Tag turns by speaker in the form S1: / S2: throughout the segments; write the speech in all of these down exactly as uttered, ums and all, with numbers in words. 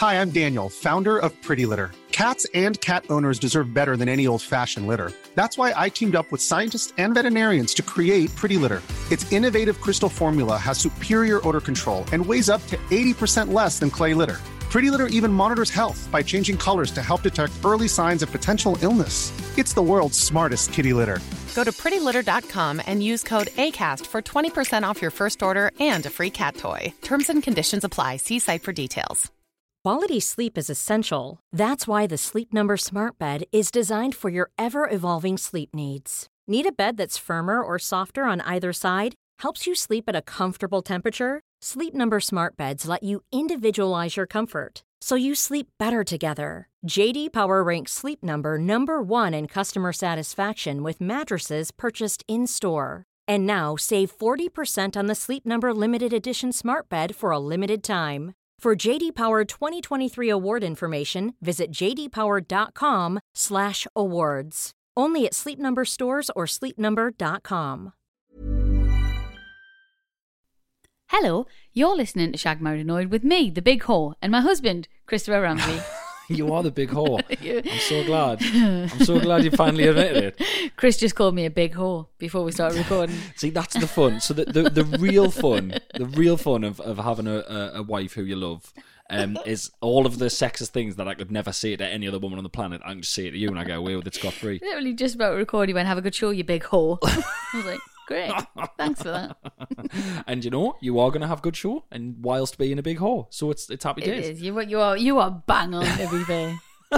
S1: Hi, I'm Daniel, founder of Pretty Litter. Cats and cat owners deserve better than any old-fashioned litter. That's why I teamed up with scientists and veterinarians to create Pretty Litter. Its innovative crystal formula has superior odor control and weighs up to eighty percent less than clay litter. Pretty Litter even monitors health by changing colors to help detect early signs of potential illness. It's the world's smartest kitty litter.
S2: Go to pretty litter dot com and use code ACAST for twenty percent off your first order and a free cat toy. Terms and conditions apply. See site for details.
S3: Quality sleep is essential. That's why the Sleep Number Smart Bed is designed for your ever-evolving sleep needs. Need a bed that's firmer or softer on either side? Helps you sleep at a comfortable temperature? Sleep Number Smart Beds let you individualize your comfort, so you sleep better together. J D Power ranks Sleep Number number one in customer satisfaction with mattresses purchased in-store. And now, save forty percent on the Sleep Number Limited Edition Smart Bed for a limited time. For J D Power twenty twenty-three award information, visit j d power dot com slash awards. Only at Sleep Number stores or sleep number dot com.
S4: Hello, you're listening to Shag Married Annoyed with me, the big whore, and my husband, Christopher Ramsey.
S5: You are the big whore. I'm so glad. I'm so glad you finally admitted it.
S4: Chris just called me a big whore before we started recording.
S5: See, that's the fun. So the the, the real fun, the real fun of, of having a, a, a wife who you love um, is all of the sexist things that I could never say to any other woman on the planet. I can just say it to you and I get away with it scot-free.
S4: Literally just about to record, you went, have a good show, you big whore. I was like, great, thanks for that.
S5: And you know, you are going to have good show, and whilst being a big whore, so it's it's happy days.
S4: It is. You, you are you are bang on, to be fair.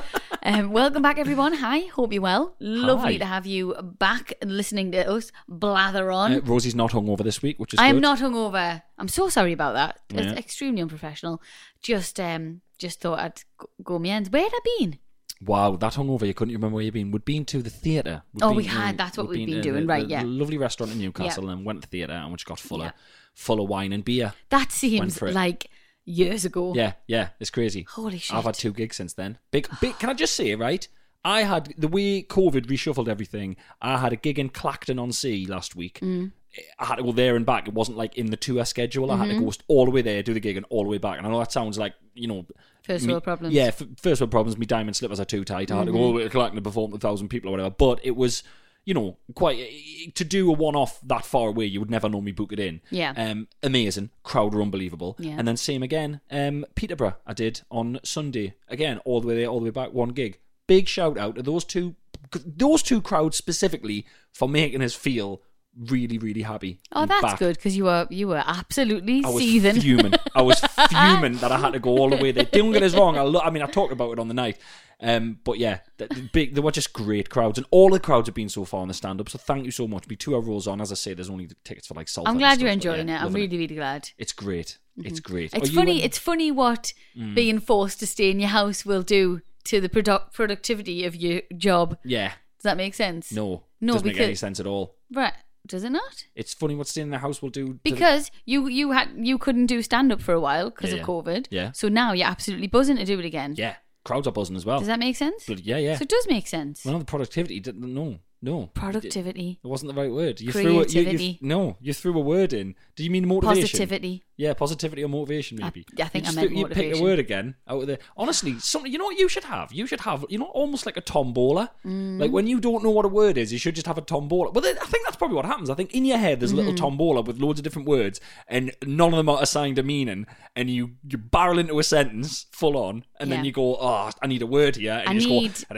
S4: Um, welcome back, everyone. Hi, hope you're well. Lovely
S5: Hi.
S4: to have you back and listening to us blather on.
S5: Uh, Rosie's not hungover this week, which is
S4: I am
S5: good.
S4: not hungover. I'm so sorry about that. It's
S5: Yeah.
S4: extremely unprofessional. Just um, just thought I'd go, go my ends. Where had I been?
S5: Wow, that hungover, you couldn't remember where you'd been. We'd been to the theatre. We'd
S4: Oh,
S5: been
S4: we
S5: to-
S4: had. That's what
S5: we'd
S4: we've been
S5: to
S4: doing,
S5: the-
S4: right,
S5: the
S4: yeah.
S5: lovely restaurant in Newcastle,
S4: Yeah.
S5: and went to the theatre and we just got full
S4: Yeah.
S5: of full of wine and beer.
S4: That
S5: Went
S4: seems
S5: for it.
S4: like years ago.
S5: Yeah, yeah, it's crazy.
S4: Holy shit.
S5: I've had two gigs since then. Big, big. Can I just say, right? I had the way COVID reshuffled everything. I had a gig in Clacton on Sea last week.
S4: Mm.
S5: I had to go there and back. It wasn't like in the tour schedule. I had
S4: Mm-hmm.
S5: to go all the way there, do the gig, and all the way back. And I know that sounds like, you know,
S4: First
S5: me-
S4: world problems.
S5: Yeah, f- first world problems. Me diamond slippers are too tight. I had to go all the way to Clacton to perform to a thousand people or whatever. But it was, you know, quite to do a one-off that far away. You would never normally book it in.
S4: Yeah.
S5: Um, amazing. Crowd were unbelievable.
S4: Yeah.
S5: And then same again. Um, Peterborough I did on Sunday again, all the way there, all the way back. One gig. Big shout out to those two, those two crowds specifically for making us feel really, really happy.
S4: Oh,
S5: and
S4: that's
S5: back.
S4: good, because you were you were absolutely
S5: I was
S4: seething.
S5: fuming. I was fuming that I had to go all the way there. Don't get us wrong. I, lo- I mean, I talked about it on the night. Um, but yeah, the, the big, they were just great crowds, and all the crowds have been so far on the stand up. So thank you so much. Be two hour rolls on. As I say, there's only tickets for like Salford.
S4: I'm
S5: and
S4: glad
S5: stuff,
S4: you're
S5: but
S4: enjoying
S5: yeah,
S4: it. I'm
S5: loving
S4: really, really glad.
S5: It's great. It's great.
S4: It's
S5: Are you
S4: funny.
S5: in-
S4: It's funny what being forced to stay in your house will do to the produ- productivity of your job.
S5: Yeah.
S4: Does that make sense?
S5: No.
S4: No,
S5: Doesn't make any
S4: because-
S5: sense at all.
S4: Right. Does it not?
S5: It's funny what staying in the house will do. to the-
S4: Because you you had you couldn't do stand up for a while because
S5: Yeah,
S4: of
S5: yeah.
S4: COVID.
S5: Yeah.
S4: So now you're absolutely buzzing to do it again.
S5: yeah, crowds are buzzing as well.
S4: Does that make sense?
S5: But yeah, yeah.
S4: So it does make sense.
S5: Well, no, the productivity didn't. No, no.
S4: Productivity.
S5: It wasn't the right word. You threw a, you, you,
S4: Creativity.
S5: no, you threw a word in. Do you mean motivation?
S4: Positivity.
S5: Yeah, positivity or motivation, maybe.
S4: I think
S5: you
S4: I
S5: just
S4: meant
S5: threw- You picked
S4: motivation.
S5: a word again out of there. Honestly, something. You know what you should have? You should have. You know, almost like a tombola.
S4: Mm.
S5: Like when you don't know what a word is, you should just have a tombola. Well, I think that's probably what happens. I think in your head there's a
S4: Mm-hmm.
S5: little tombola with loads of different words, and none of them are assigned a meaning. And you you barrel into a sentence full on, and then
S4: Yeah.
S5: you go, oh, I need a word here, and
S4: I
S5: you
S4: need-
S5: just go.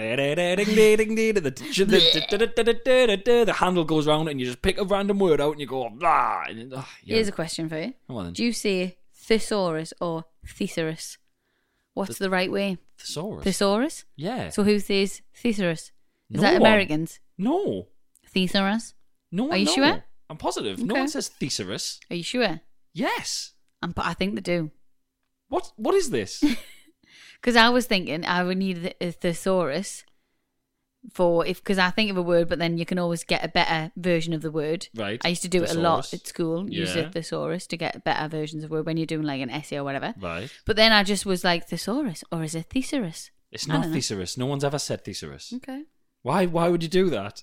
S5: The, the handle goes round and you just pick a random word out and you go, ah. And, ah, yeah.
S4: Here's a question for you.
S5: Come on then.
S4: Do you say thesaurus or thesaurus? What's the right way?
S5: Thesaurus.
S4: Thesaurus?
S5: Yeah.
S4: So who says thesaurus? Is
S5: No
S4: that
S5: one.
S4: Americans?
S5: No.
S4: Thesaurus?
S5: No one.
S4: Are you
S5: no.
S4: sure?
S5: I'm positive. No
S4: Okay.
S5: one says thesaurus.
S4: Are you sure?
S5: Yes.
S4: I'm, I think they do.
S5: What? What is this?
S4: Because I was thinking I would need a thesaurus for if because I think of a word, but then you can always get a better version of the word.
S5: Right.
S4: I used to do it a lot
S5: Thesaurus.
S4: at school. Use a
S5: Yeah.
S4: thesaurus to get better versions of word when you're doing like an essay or whatever.
S5: Right.
S4: But then I just was like thesaurus, or is it thesaurus?
S5: It's
S4: I
S5: not
S4: don't know.
S5: thesaurus. No one's ever said thesaurus.
S4: Okay.
S5: Why? Why would you do that?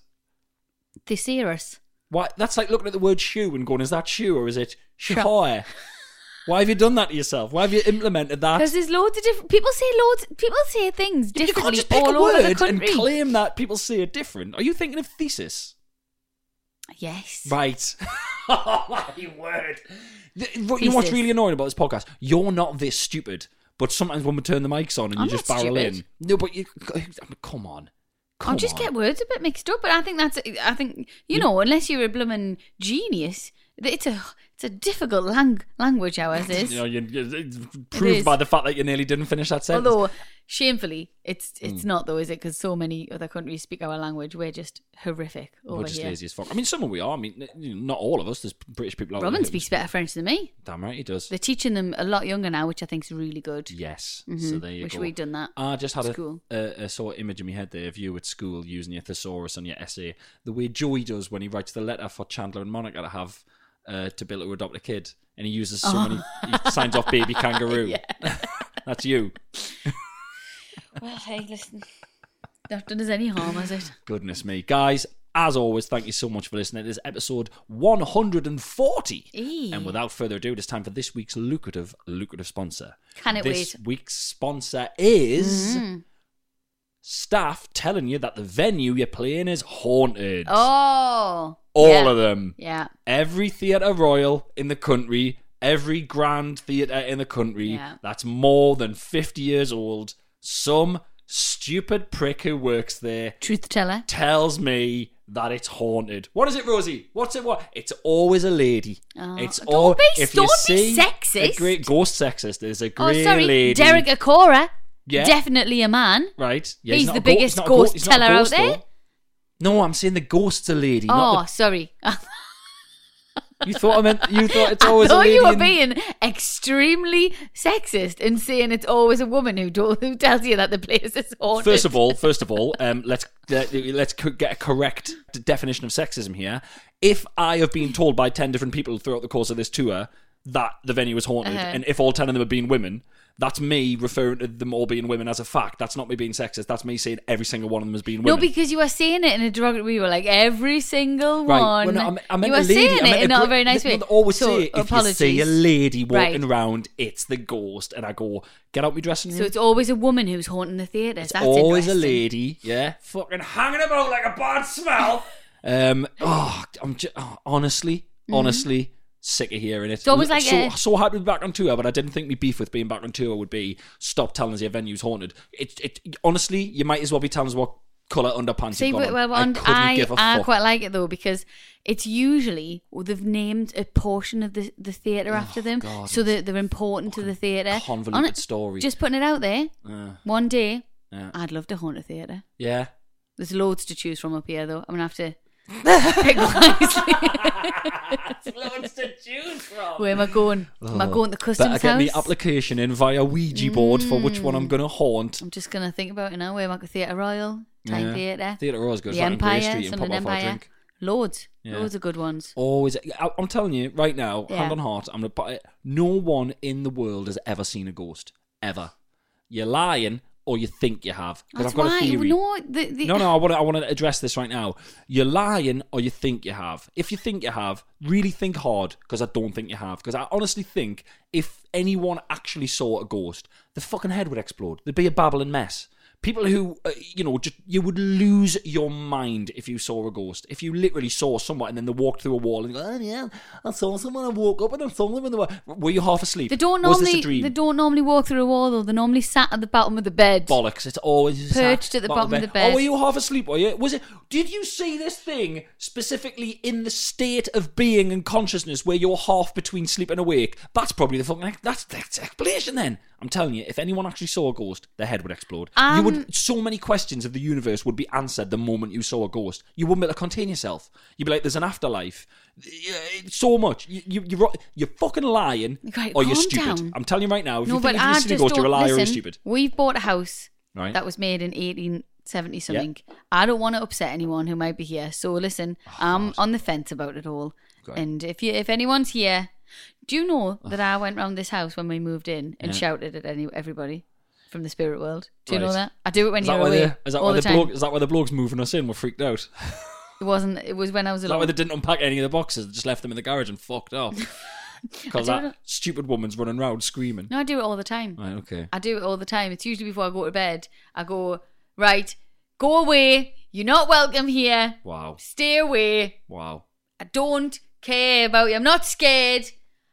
S4: Thesaurus.
S5: Why? That's like looking at the word shoe and going, is that shoe or is it shoe? Why have you done that to yourself? Why have you implemented that?
S4: Because there's loads of different... People say loads... People say things
S5: You
S4: differently
S5: can't just pick
S4: all
S5: a
S4: over the
S5: word and
S4: country.
S5: claim that people say it different. Are you thinking of thesis?
S4: Yes.
S5: Right. Oh my word. The- You know what's
S4: Thesis.
S5: really annoying about this podcast? You're not this stupid, but sometimes when we turn the mics on and
S4: I'm
S5: you just
S4: not
S5: barrel
S4: stupid.
S5: in. No, but you... I mean, come on. Come
S4: I'll just
S5: on.
S4: get words a bit mixed up, but I think that's... I think, you know, unless you're a blooming genius, it's a... It's a difficult lang- language, ours is.
S5: You know, you, you, it's proved
S4: is.
S5: by the fact that you nearly didn't finish that sentence.
S4: Although, shamefully, it's
S5: Hmm.
S4: it's not though, is it? Because so many other countries speak our language. We're just horrific over
S5: We're just
S4: here.
S5: lazy as fuck. I mean, some of we are. I mean, you know, not all of us. There's British people out
S4: Robin
S5: there. who-
S4: speaks better French than me.
S5: Damn right he does.
S4: They're teaching them a lot younger now, which I think is really good.
S5: Yes.
S4: Mhm.
S5: So there you
S4: Wish
S5: go.
S4: we'd done that.
S5: I just had a,
S4: School.
S5: a, a sort of image in my head there of you at school using your thesaurus on your essay. The way Joey does when he writes the letter for Chandler and Monica to have uh, to be able to adopt a kid. And he uses so
S4: Oh.
S5: many... He signs off baby kangaroo. That's you.
S4: Well, hey, listen. Not done us any harm, has it?
S5: Goodness me. Guys, as always, thank you so much for listening. It is episode one hundred forty.
S4: Eee.
S5: And without further ado, it is time for this week's lucrative, lucrative sponsor.
S4: Can it
S5: this
S4: wait?
S5: week's sponsor is
S4: Mm.
S5: staff telling you that the venue you're playing is haunted.
S4: Oh.
S5: All
S4: yeah.
S5: of them.
S4: Yeah.
S5: Every Theatre Royal in the country, every grand theatre in the country
S4: Yeah.
S5: that's more than fifty years old, some stupid prick who works there
S4: Truth teller.
S5: tells me that it's haunted. What is it, Rosie? What's it? What? It's always a lady.
S4: Oh,
S5: it's
S4: don't
S5: all.
S4: be-
S5: if
S4: don't
S5: you
S4: be
S5: see
S4: sexist.
S5: A great ghost sexist. There's a
S4: Oh,
S5: grey
S4: sorry.
S5: lady.
S4: Derek Acora.
S5: Yeah.
S4: Definitely a man.
S5: Right. Yeah,
S4: He's
S5: not
S4: the
S5: a go-
S4: biggest
S5: not a
S4: ghost
S5: he's not a
S4: teller out
S5: ghost,
S4: there.
S5: though. No, I'm saying the ghost's a lady.
S4: Oh,
S5: Not
S4: sorry.
S5: the, you thought I meant. You thought it's
S4: I
S5: always a
S4: thought
S5: lady.
S4: you were
S5: in-
S4: being extremely sexist and saying it's always a woman who do- who tells you that the place is haunted.
S5: First of all, first of all, um, let's uh, let's co- get a correct d- definition of sexism here. If I have been told by ten different people throughout the course of this tour that the venue is haunted,
S4: Uh-huh.
S5: and if all ten of them have been women, that's me referring to them all being women as a fact. That's not me being sexist. That's me saying every single one of them has been
S4: no,
S5: women.
S4: because you were saying it in a derogatory. You were like every single
S5: Right.
S4: one.
S5: Well, no, I meant- I meant
S4: you were
S5: a lady.
S4: saying
S5: I meant
S4: it in
S5: a
S4: not a
S5: gr-
S4: very nice
S5: they-
S4: way.
S5: they always
S4: so,
S5: say if
S4: apologies.
S5: you see a lady walking
S4: Right.
S5: around, it's the ghost, and I go, get out my dressing room.
S4: So it's always a woman who's haunting the theatres.
S5: It's
S4: That's
S5: always a
S4: interesting.
S5: lady, yeah, fucking hanging about like a bad smell. um, oh, I'm just, oh, honestly, honestly, sick of hearing it.
S4: It's always like
S5: so,
S4: a-
S5: so happy to be back on tour, but I didn't think my beef with being back on tour would be stop telling us your venue's haunted. It, it, honestly, you might as well be telling us what colour underpants
S4: See,
S5: you've got
S4: well,
S5: on.
S4: well,
S5: I couldn't
S4: I,
S5: give a
S4: I
S5: fuck.
S4: quite like it though because it's usually well, they've named a portion of the, the theatre after them,
S5: God,
S4: so they're, they're important to the theatre.
S5: convoluted
S4: On-
S5: story.
S4: Just putting it out there.
S5: Uh,
S4: One day,
S5: yeah.
S4: I'd love to haunt a theatre.
S5: yeah.
S4: There's loads to choose from up here, though. I'm gonna have to pick wisely.
S5: Loads to choose from.
S4: Where am I going? Am I going to
S5: Better
S4: customs
S5: get
S4: house?
S5: me application in via Ouija board for which one I'm going to haunt.
S4: I'm just gonna think about it now. Where am I? going? Theatre Royal, Time
S5: Yeah.
S4: Theatre,
S5: Theatre Royal's good.
S4: the
S5: Right on Grey
S4: Empire,
S5: Street and pop
S4: Sunderland
S5: off our
S4: Empire.
S5: drink.
S4: Loads,
S5: Yeah.
S4: loads of good ones.
S5: Always, I- I'm telling you right now,
S4: Yeah.
S5: hand on heart, I'm gonna put it. No one in the world has ever seen a ghost, ever. You're lying, or you think you have. Because
S4: That's
S5: I've got
S4: why.
S5: a theory.
S4: No, the, the,
S5: No, no, I want to. I want to address this right now. You're lying, or you think you have. If you think you have, really think hard, because I don't think you have. Because I honestly think if anyone actually saw a ghost, the fucking head would explode. There'd be a babbling mess. People who, uh, you know, just you would lose your mind if you saw a ghost. If you literally saw someone and then they walked through a wall and you go, oh yeah, I saw someone. I woke up and I saw them in the wall. Were you half asleep?
S4: They don't
S5: Was this
S4: normally.
S5: a dream?
S4: They don't normally walk through a wall though. They normally sat at the bottom of the bed.
S5: Bollocks! It's always
S4: Perched at the bottom of the bed.
S5: Oh, were you half asleep? Were you? Was it? Did you see this thing specifically in the state of being and consciousness where you're half between sleep and awake? That's probably the fucking. That's that's explanation. Then I'm telling you, if anyone actually saw a ghost, their head would explode.
S4: Um,
S5: you would. So many questions of the universe would be answered the moment you saw a ghost. You wouldn't be able to contain yourself. You'd be like, "There's an afterlife." Yeah, so much. You you you're, you're fucking lying,
S4: Right,
S5: or you're
S4: calm
S5: stupid.
S4: down.
S5: I'm telling you right now. If
S4: No,
S5: you
S4: but
S5: think
S4: I
S5: you've
S4: just
S5: seen a ghost, you're a
S4: don't
S5: liar or
S4: listen.
S5: stupid.
S4: We've bought a house
S5: Right.
S4: that was made in eighteen seventy something. I don't want to upset anyone who might be here. So listen, I'm on the fence about it all.
S5: Okay.
S4: And if you if anyone's here, do you know that I went round this house when we moved in and
S5: Yeah.
S4: shouted at any everybody from the spirit world? Do you
S5: Right.
S4: know that? I do it when
S5: Is
S4: you're
S5: that, why
S4: away
S5: the, is, that
S4: all
S5: why
S4: the,
S5: the
S4: time.
S5: bloke, is that why the bloke's moving us in? We're freaked out.
S4: It wasn't. It was when I was
S5: Is that why
S4: alone.
S5: they didn't unpack any of the boxes? They just left them in the garage and fucked off. Because
S4: I don't
S5: that
S4: know.
S5: stupid woman's running around screaming.
S4: No, I do it all the time.
S5: Right, okay.
S4: I do it all the time. It's usually before I go to bed. I go, right, go away. You're not welcome here.
S5: Wow.
S4: Stay away.
S5: Wow.
S4: I don't care about you. I'm not scared.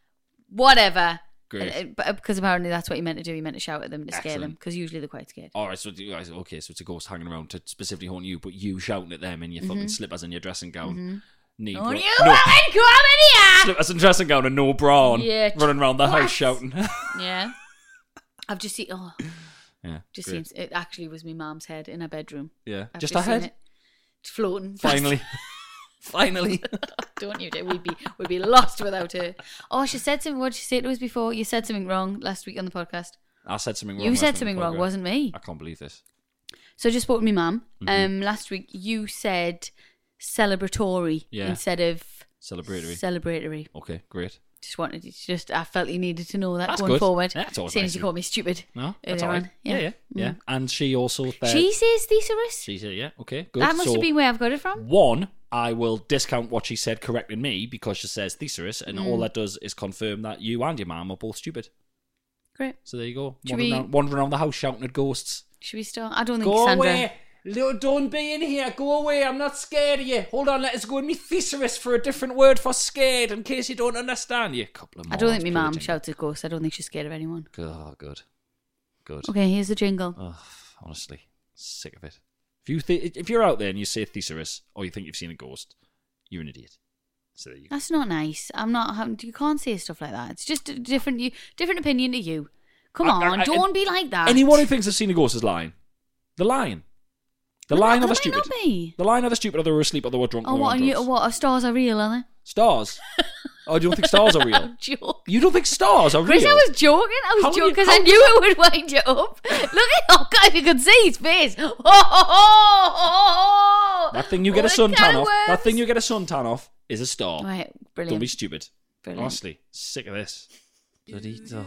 S4: Whatever.
S5: Great.
S4: Uh, but, because apparently that's what you meant to do. You meant to shout at them to scare
S5: Excellent.
S4: them. Because usually they're quite scared.
S5: All right, so you guys, okay, so it's a ghost hanging around to specifically haunt you, but you shouting at them in your fucking slippers and your dressing gown. Knee
S4: Oh,
S5: bra-
S4: you
S5: no,
S4: haven't come in
S5: slippers and dressing gown and no bra on,
S4: Yeah,
S5: running around the
S4: what?
S5: house shouting.
S4: here. Yeah. I've just seen, oh,
S5: Yeah,
S4: just
S5: great.
S4: seems, it actually was my mum's head in her bedroom.
S5: Yeah,
S4: I've
S5: just
S4: just
S5: ahead.
S4: seen it. It's floating.
S5: Finally, finally.
S4: Don't you dare. We'd be, we'd be lost without her. Oh, she said something. What did she say to us before? You said something wrong last week on the podcast.
S5: I said something wrong.
S4: You
S5: last
S4: said
S5: week on
S4: something
S5: the
S4: wrong,
S5: podcast.
S4: wasn't me.
S5: I can't believe this.
S4: So I just spoke to my mum.
S5: Mm-hmm.
S4: Um, last week you said celebratory
S5: Yeah.
S4: instead of
S5: Celebratory.
S4: celebratory.
S5: Okay, great.
S4: Just wanted to, just I felt you needed to know that
S5: That's
S4: going
S5: good.
S4: forward.
S5: Yeah, that's always
S4: Seeing
S5: nice
S4: as you
S5: of
S4: called me stupid.
S5: No, that's
S4: earlier
S5: all right.
S4: on.
S5: Yeah, yeah, yeah. And she also said...
S4: She says thesaurus.
S5: She said, yeah, okay, good.
S4: That must
S5: So,
S4: have been where I've got it from.
S5: One, I will discount what she said correcting me because she says thesaurus, and
S4: Mm.
S5: all that does is confirm that you and your mum are both stupid.
S4: Great.
S5: So there you go.
S4: Should
S5: Wandering,
S4: we-
S5: around, wandering around the house shouting at ghosts.
S4: Should we start? I don't think
S5: Go
S4: Sandra.
S5: away! Lo- Don't be in here. Go away. I'm not scared of you. Hold on, let us go in me thesaurus for a different word for scared in case you don't understand. You couple of
S4: I don't think my
S5: morons,
S4: mum
S5: pretty
S4: shouts at ghosts. I don't think she's scared of anyone.
S5: jingle. Oh, good. Good.
S4: Okay, here's the jingle.
S5: Oh, honestly, sick of it. If you th- if you're out there and you say thesaurus or you think you've seen a ghost, you're an idiot. So there you go.
S4: That's not nice. I'm not having. You can't say stuff like that. It's just a different. You different opinion to you. Come
S5: I-
S4: on,
S5: I- I-
S4: don't be like that.
S5: Anyone who thinks they've seen a ghost is lying. They're lying. The
S4: Well,
S5: lying
S4: that
S5: or the
S4: might not
S5: stupid.
S4: be.
S5: The lying or the stupid, or they were asleep, or they were drunk.
S4: Oh,
S5: or they were
S4: what?
S5: on
S4: And you,
S5: drugs.
S4: what? Our stars are real, are
S5: Stars. Oh, do you don't think stars are real?
S4: they? Joke.
S5: You don't think stars are
S4: Chris,
S5: real?
S4: I was joking. I was
S5: How
S4: joking
S5: you-
S4: because
S5: how
S4: I
S5: you-
S4: knew it would wind you up. Look at oh God, if you could see his face. Oh, oh, oh, oh, oh.
S5: That thing you get
S4: Oh,
S5: a
S4: the
S5: suntan
S4: can of
S5: off. That
S4: worms.
S5: thing you get a suntan off is a star.
S4: Right, brilliant.
S5: Don't be stupid.
S4: Brilliant.
S5: Honestly, sick of this. Bloody ugh.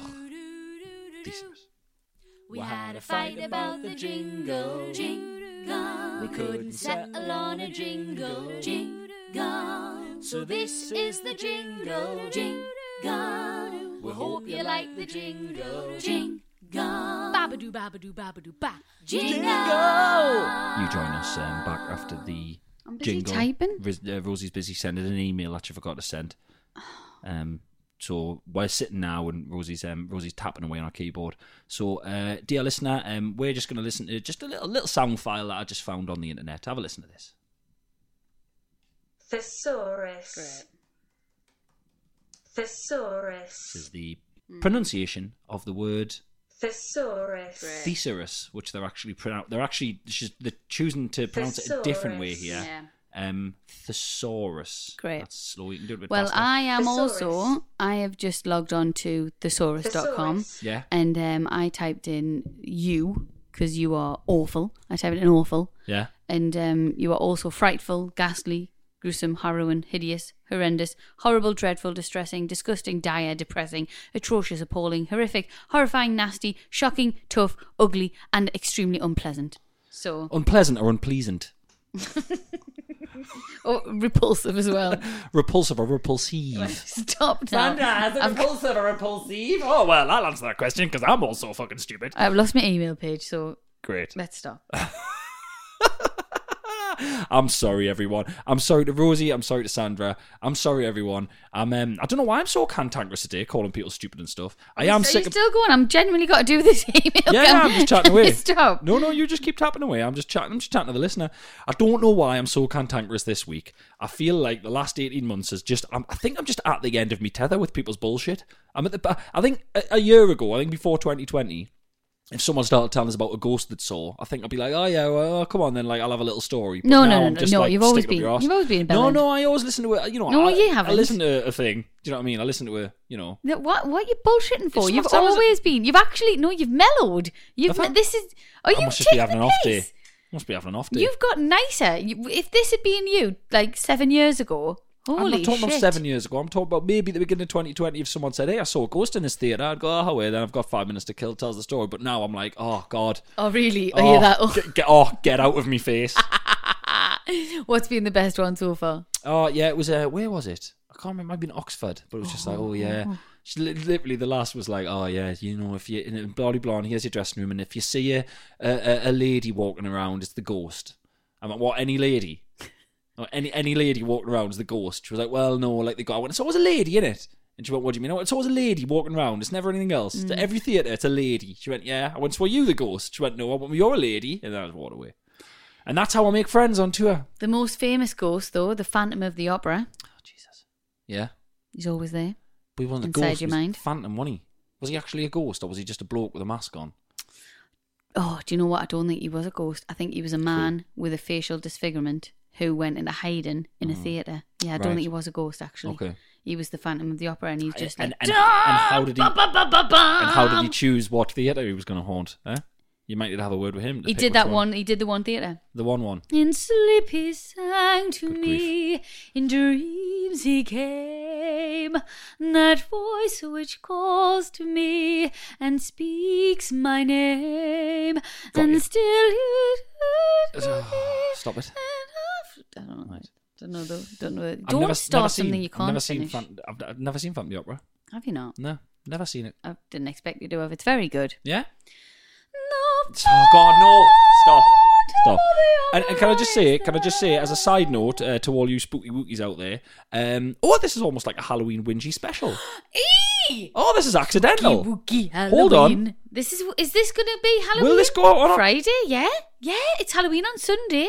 S5: Thesaurus.
S6: We had a fight about the jingle, jingle. We couldn't settle on a jingle, jingle. So this is the jingle, jingle. We hope you like the jingle, jingle.
S7: Babadoo, babadoo, babadoo, ba.
S6: Jingle.
S5: You join us um, back after the
S4: I'm busy
S5: jingle.
S4: typing.
S5: Ris- uh, Rosie's busy sending an email that she forgot to send. Um, so we're sitting now and Rosie's um, Rosie's tapping away on our keyboard. So, uh, dear listener, um, we're just going to listen to just a little little sound file that I just found on the internet. Have a listen to this.
S8: Thesaurus. Thesaurus.
S5: This is the pronunciation of the word
S8: Thesaurus.
S5: thesaurus, which they're actually pronounce. They're actually she's, they're choosing to pronounce it a different way
S8: Thesaurus.
S5: here.
S4: Yeah.
S5: Um, thesaurus.
S4: Great.
S5: That's slow. You can do it a bit
S4: Well,
S5: faster.
S4: I am
S8: Thesaurus.
S4: also. I have just logged on to thesaurus dot com.
S8: Thesaurus.
S5: Yeah.
S4: And um, I typed in you because you are awful. I typed in awful,
S5: Yeah.
S4: and um, you are also frightful, ghastly, gruesome, harrowing, hideous, horrendous, horrible, dreadful, distressing, disgusting, dire, depressing, atrocious, appalling, horrific, horrifying, nasty, shocking, tough, ugly, and extremely unpleasant. So,
S5: Unpleasant or unpleasant.
S4: oh, repulsive as well.
S5: Repulsive or repulsive.
S4: Stop now.
S5: is it
S4: I've-
S5: repulsive or repulsive? Oh, well, I'll answer that question because I'm also fucking stupid.
S4: I've lost my email page, so
S5: Great.
S4: let's stop.
S5: I'm sorry, everyone. I'm sorry to Rosie. I'm sorry to Sandra. I'm sorry, everyone. I'm. Um, I don't know why I'm so cantankerous today, calling people stupid and stuff. I am
S4: So
S5: sick
S4: you're
S5: of.
S4: still going? I'm genuinely got to do this email.
S5: Yeah,
S4: Can-
S5: yeah, I'm just chatting
S4: can
S5: away.
S4: you Stop.
S5: No, no, you just keep tapping away. I'm just chatting. I'm just chatting to the listener. I don't know why I'm so cantankerous this week. I feel like the last eighteen months is just. I'm, I think I'm just at the end of me tether with people's bullshit. I'm at the. I think a, a year ago. I think before twenty twenty. If someone started telling us about a ghost that saw, I think I'd be like, oh yeah, well, come on then, like I'll have a little story. But
S4: No,
S5: now
S4: no, no,
S5: I'm
S4: no,
S5: just,
S4: no,
S5: like,
S4: you've always
S5: sticking up
S4: been-
S5: your arse.
S4: you've always been a
S5: No,
S4: bellend.
S5: no, I always listen to it. You know,
S4: No,
S5: I,
S4: you
S5: I
S4: haven't.
S5: listen to a thing. Do you know what I mean? I listen to a, you know.
S4: No, What what are you bullshitting for?
S5: It's
S4: You've
S5: not- that was a-
S4: always been. You've actually no. You've mellowed. You've
S5: Have I?
S4: this is. Are
S5: I
S4: you
S5: must just be
S4: taking
S5: having
S4: the
S5: an off
S4: piss?
S5: day. Must be having an off day.
S4: You've got nicer. You, if this had been you like seven years ago, holy
S5: I'm not talking
S4: shit!
S5: about seven years ago. I'm talking about maybe the beginning of twenty twenty. If someone said, "Hey, I saw a ghost in this theatre," I'd go, "Oh, wait." Then I've got five minutes to kill. Tells the story. But now I'm like, "Oh God,
S4: Oh really? Are
S5: oh,
S4: you that? Oh.
S5: Get, get, oh, get out of me face."
S4: What's been the best one so far?
S5: Oh yeah, it was. Uh, where was it? I can't remember. It might have been Oxford, but it was just like, oh yeah. She, li- literally, the last was like, oh yeah, you know, if you in blah blah blah, and here's your dressing room, and if you see a a, a lady walking around, it's the ghost. I'm like, what? Any lady? Or any any lady walking around is the ghost. She was like, well, no, like they got. I went, it's always a lady in it. And she went, what do you mean? Oh, it's always a lady walking around. It's never anything else.
S4: Mm.
S5: To every theatre, it's a lady. She went, yeah. I went, so are you the ghost? She went, no, I went, you're a lady. And then I was walked away. And that's how I make friends on tour.
S4: The most famous ghost, though, the Phantom of the Opera.
S5: Oh, Jesus. Yeah.
S4: He's always there.
S5: But he wasn't a
S4: Inside
S5: ghost.
S4: your
S5: He was
S4: mind.
S5: Phantom, wasn't he? Was he actually a ghost, or was he just a bloke with a mask on?
S4: Oh, do you know what? I don't think he was a ghost. I think he was a man with a facial disfigurement who went into hiding in a theatre. Yeah, I don't
S5: Right.
S4: think he was a ghost, actually.
S5: Okay.
S4: He was the Phantom of the Opera, and he's just
S5: and,
S4: like...
S5: and, and how did he? And how did he choose what theatre he was going to haunt? Eh? You might need to have a word with him. to
S4: He
S5: pick
S4: did
S5: which
S4: that one. He did the one theatre.
S5: The one one.
S4: In sleep he sang to
S5: Good
S4: me, in dreams he came, that voice which calls to me and speaks my name,
S5: Got
S4: and
S5: you.
S4: still you do to
S5: Oh,
S4: me,
S5: stop it.
S4: and I don't know. Don't know though. Don't know.
S5: I've
S4: Don't
S5: never,
S4: start
S5: never
S4: something
S5: seen,
S4: you
S5: I've
S4: can't
S5: never seen.
S4: finish.
S5: Fan, I've, I've never seen Phantom of the Opera.
S4: Have you not?
S5: No, never seen it.
S4: I didn't expect you to have. It's very good.
S5: Yeah.
S4: No,
S5: Oh God, no! Stop. Stop. And, and can I just say, can I just say, as a side note uh, to all you spooky wookies out there, um, oh, this is almost like a Halloween whingy special.
S4: Eee!
S5: Oh, this is accidental.
S4: Wookie
S5: Hold on.
S4: Halloween. This is is this going to be Halloween?
S5: Will this go out on a-
S4: Friday? Yeah, yeah. It's Halloween on Sunday.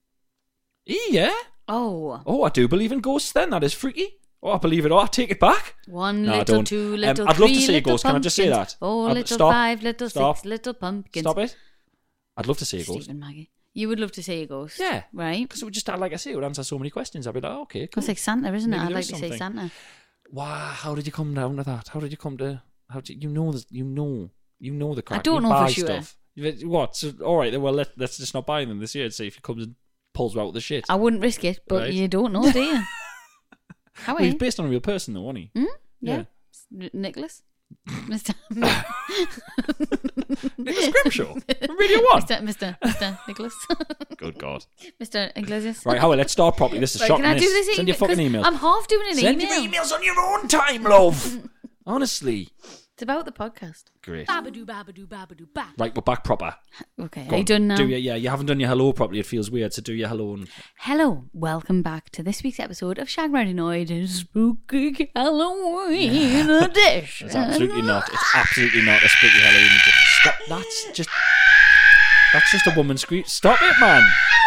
S5: E, yeah.
S4: Oh,
S5: Oh, I do believe in ghosts. Then that is freaky. Oh, I believe it. Oh, I take it back.
S4: one
S5: No, I
S4: little,
S5: don't.
S4: two
S5: Um,
S4: little,
S5: I'd love
S4: three
S5: to say
S4: little
S5: ghosts. Can I just say
S4: pumpkins,
S5: that?
S4: Four
S5: I'd-
S4: little,
S5: stop.
S4: five little,
S5: Stop.
S4: six little pumpkins.
S5: Stop it. I'd love to say a ghost.
S4: Stephen Maggie, you would love to say a ghost.
S5: Yeah.
S4: right.
S5: Because it would just, like I say, it would answer so many questions. I'd be like, oh, okay, cool.
S4: It's like Santa, isn't it?
S5: Maybe
S4: I'd
S5: there
S4: like
S5: is
S4: to say
S5: something.
S4: Santa.
S5: Wow, how did you come down to that? How did you come to? How did you know? The, you know, you know the crack.
S4: don't
S5: you
S4: know for
S5: buy
S4: sure.
S5: Stuff. You- What? So, all right, then. Well, let, let's just not buy them this year and see if he comes and pulls you out with the shit.
S4: I wouldn't risk it, but
S5: Right.
S4: you don't know, do you? How are
S5: Well, he's
S4: you?
S5: based on a real person, though, wasn't he?
S4: Hmm?
S5: Yeah.
S4: Yeah. N- Nicholas? Mister
S5: Nicholas Grimshaw from Radio One.
S4: Mister Mister Mister Nicholas.
S5: Good God.
S4: Mister Iglesias.
S5: Right, Howard, let's start properly. This is
S4: Right,
S5: shocking.
S4: can I do
S5: this.
S4: this
S5: Send your
S4: email?
S5: fucking
S4: 'Cause
S5: email.
S4: I'm half doing an
S5: Send
S4: email.
S5: your emails on your own time, love. Honestly.
S4: It's about the podcast.
S5: Great.
S7: Babadoo, babadoo, babadoo, ba.
S5: Right, we're back proper.
S4: Okay,
S5: Go
S4: are you
S5: on.
S4: done now?
S5: Do your, yeah, you haven't done your hello properly. It feels weird, so do your hello. And
S4: Hello, welcome back to this week's episode of Shag Martinoid Spooky Halloween Edition.
S5: it's absolutely not. It's absolutely not a spooky Halloween. Stop. That's just. That's just a woman scream. Stop it, man.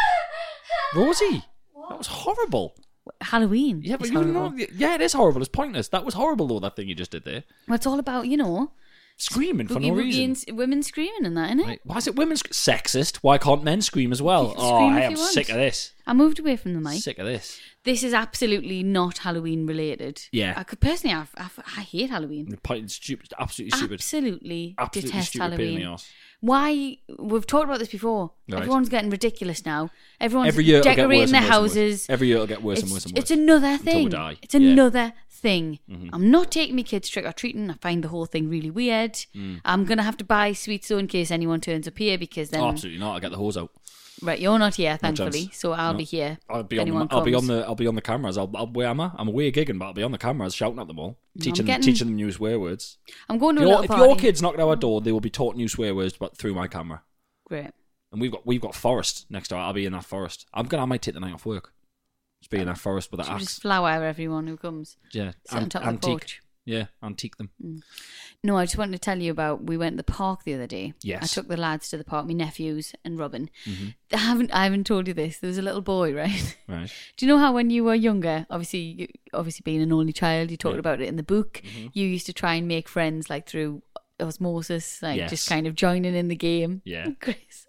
S5: Rosie, that was horrible.
S4: Halloween.
S5: Yeah, but
S4: is
S5: you
S4: horrible.
S5: know, yeah, it is horrible. It's pointless. That was horrible, though. That thing you just did there,
S4: Well, it's all about, you know,
S5: screaming for
S4: boogie
S5: no
S4: woogie
S5: reason.
S4: and s- women screaming and that, innit?
S5: Right. Why is it women sc- sexist? Why can't men scream as well?
S4: You can
S5: Oh,
S4: scream
S5: I
S4: if
S5: am
S4: you want.
S5: sick of this.
S4: I moved away from the mic.
S5: Sick of this.
S4: This is absolutely not Halloween related.
S5: Yeah.
S4: I could personally, I, I, I hate Halloween.
S5: The point is stupid, absolutely stupid.
S4: Absolutely,
S5: Absolutely
S4: detest
S5: stupid pain in the
S4: Halloween.
S5: arse.
S4: Why? We've talked about this before.
S5: Right.
S4: Everyone's getting ridiculous now. Everyone's
S5: Every year it'll get
S4: decorating
S5: worse
S4: their
S5: and worse and worse.
S4: houses.
S5: Every year it'll get worse
S4: it's,
S5: and worse and worse.
S4: It's another
S5: Until we
S4: thing.
S5: die.
S4: It's
S5: Yeah. Mm-hmm.
S4: another thing. I'm not taking my kids trick or treating. I find the whole thing really weird.
S5: Mm.
S4: I'm gonna have to buy sweets though in case anyone turns up here because then
S5: Oh, absolutely not. I'll get the hose out.
S4: right, you're not here, thankfully,
S5: chance.
S4: so I'll
S5: No.
S4: be here.
S5: I'll be
S4: if
S5: on.
S4: anyone
S5: The, I'll be on
S4: comes.
S5: the. I'll be on the cameras. I'll. I'll where am I? I'm away gigging, but I'll be on the cameras shouting at them all, teaching
S4: getting-
S5: them, teaching them new swear words.
S4: I'm going to
S5: If
S4: a
S5: your,
S4: little
S5: if your
S4: party.
S5: kids knock at our door, they will be taught new swear words, but through my camera.
S4: Great.
S5: And we've got we've got forest next door. I'll be in that forest. I'm gonna. I might take the night off work. Just be in that forest with an
S4: Should we
S5: axe.
S4: just flower everyone who comes?
S5: Yeah,
S4: Sit on
S5: Ant-
S4: top of the
S5: antique.
S4: porch.
S5: Yeah, antique them.
S4: No, I just wanted to tell you about. We went to the park the other day.
S5: Yes.
S4: I took the lads to the park, my nephews and Robin.
S5: Mm-hmm.
S4: I haven't. I haven't told you this. There was a little boy, right?
S5: Right.
S4: Do you know how when you were younger, obviously, you, obviously being an only child, you talked
S5: Yeah.
S4: about it in the book.
S5: Mm-hmm.
S4: You used to try and make friends like through osmosis, like
S5: Yes.
S4: just kind of joining in the game.
S5: Yeah.
S4: Chris.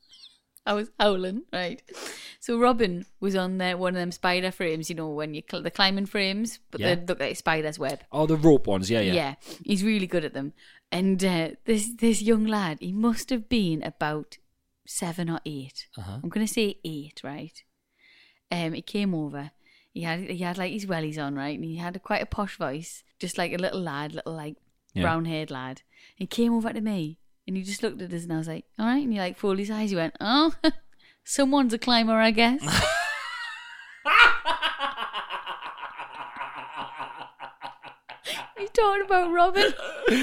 S4: I was howling, right? So Robin was on there, one of them spider frames, you know, when you cl- the climbing frames, but
S5: Yeah.
S4: they look like a spider's web.
S5: Oh, the rope ones. Yeah, yeah.
S4: Yeah, he's really good at them. And uh, this this young lad, he must have been about seven or eight.
S5: Uh-huh.
S4: I'm gonna say eight, right? Um, he came over. He had he had like his wellies on, right? And he had a, quite a posh voice, just like a little lad, little like
S5: Yeah.
S4: brown haired lad. He came over to me and he just looked at us, and I was like, "All right." And he like folded his eyes. He went, "Oh, someone's a climber, I guess." talking about Robin.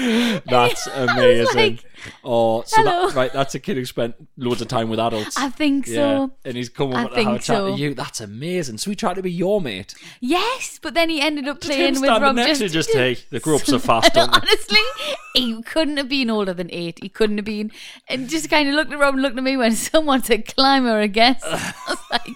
S5: That's
S4: I was
S5: amazing.
S4: like,
S5: oh, so
S4: hello.
S5: that, right, that's a kid who spent loads of time with adults.
S4: I think
S5: yeah,
S4: so.
S5: and he's come
S4: I
S5: up to have a
S4: think
S5: chat
S4: so.
S5: to you. That's amazing. So he tried to be your mate.
S4: Yes, but then he ended up
S5: Just him
S4: playing with
S5: standing
S4: Rob.
S5: next to you, just, hey, the grew up so fast, don't they?
S4: Honestly, he couldn't have been older than eight. He couldn't have been. And just kind of looked at Rob and looked at me when someone said climber, I guess. I was like,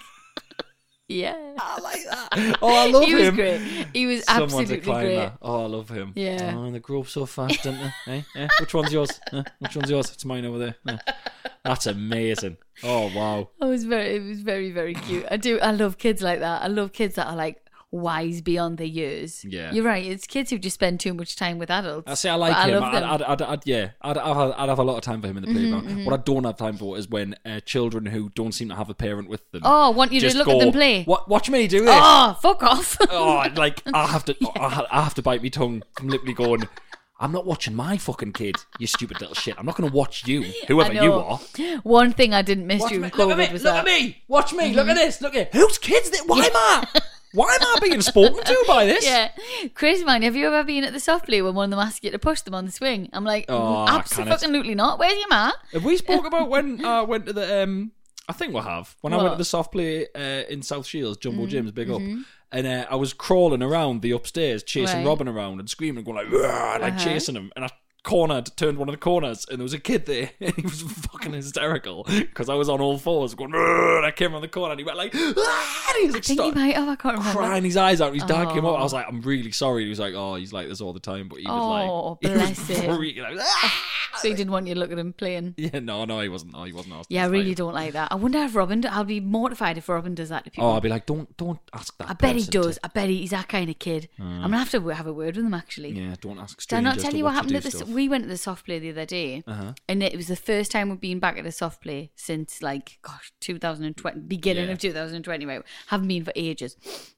S4: yeah.
S5: I like that. Oh, I love
S4: he
S5: him.
S4: was great. He was
S5: Someone's
S4: absolutely
S5: a climber.
S4: great.
S5: Oh, I love him.
S4: Yeah.
S5: Oh, they grew up so fast, didn't they? hey, hey, which one's yours? Huh? Which one's yours? It's mine over there. Huh. That's amazing. Oh, wow.
S4: I was very, it was very, very cute. I do. I love kids like that. I love kids that are like wise beyond their years.
S5: Yeah.
S4: You're right. It's kids who just spend too much time with adults.
S5: I say I like
S4: but
S5: him.
S4: I love
S5: I'd,
S4: them.
S5: I'd, I'd, I'd, yeah, I'd, I'd, have, I'd have a lot of time for him in the playground.
S4: Mm-hmm,
S5: What I don't have time for is when uh, children who don't seem to have a parent with them.
S4: Oh, want you to
S5: just
S4: look
S5: go,
S4: at them play.
S5: "Wa- Watch me do this.
S4: Oh, fuck off.
S5: Oh, like I have to, I I have to bite my tongue from literally going. I'm not watching my fucking kid, you stupid little shit. I'm not going to watch you, whoever
S4: I
S5: you
S4: know.
S5: are.
S4: One thing I didn't miss
S5: Watch
S4: during
S5: me, look
S4: COVID
S5: at me,
S4: was
S5: look
S4: that.
S5: at me, watch me, look at this, look at whose kids? That? Why am I? Why am I being spoken to by this?
S4: Yeah. Crazy man, have you ever been at the soft play when one of them asks you to push them on the swing? I'm like,
S5: Oh,
S4: absolutely not. Where's your ma?
S5: Have we spoke about when I went to the? Um, I think we have. When I went
S4: What?
S5: to the soft play uh, in South Shields, Jumbo
S4: Mm,
S5: Jim's, big
S4: mm-hmm.
S5: up, and uh, I was crawling around the upstairs, chasing
S4: Right.
S5: Robin around and screaming, and going like, "Rah," like
S4: Uh-huh.
S5: chasing him, and I cornered, turned one of the corners, and there was a kid there, and he was fucking hysterical because I was on all fours going, "Rah," and I came around the corner, and he went like, "Ah," and he was like,
S4: I think
S5: stop.
S4: he might have. I can't remember.
S5: Crying his eyes out. His dad came up.
S4: Oh.
S5: I was like, I'm really sorry. He was like, oh, he's like this all the time. But he was
S4: Oh,
S5: like, he
S4: bless
S5: was
S4: him.
S5: freaking out. "Ah!"
S4: So he didn't want you to look at him playing.
S5: Yeah, no, no, he wasn't. No, he wasn't. Asked
S4: Yeah, I
S5: to
S4: really
S5: fight.
S4: don't like that. I wonder if Robin, I'll be mortified if Robin does that to people.
S5: Oh, I'll be like, don't, don't ask that.
S4: I bet he
S5: person to-
S4: does. I bet he, he's that kind of kid. I'm going to have to have a word with him, actually.
S5: Yeah, don't ask
S4: Did I
S5: strangers
S4: not tell
S5: to
S4: you what
S5: watch
S4: happened
S5: do
S4: at this?
S5: stuff.
S4: We went to the soft play the other day,
S5: Uh-huh.
S4: and it was the first time we've been back at the soft play since, like, gosh, two thousand twenty, beginning
S5: Yeah.
S4: of two thousand twenty. Right, haven't been for ages.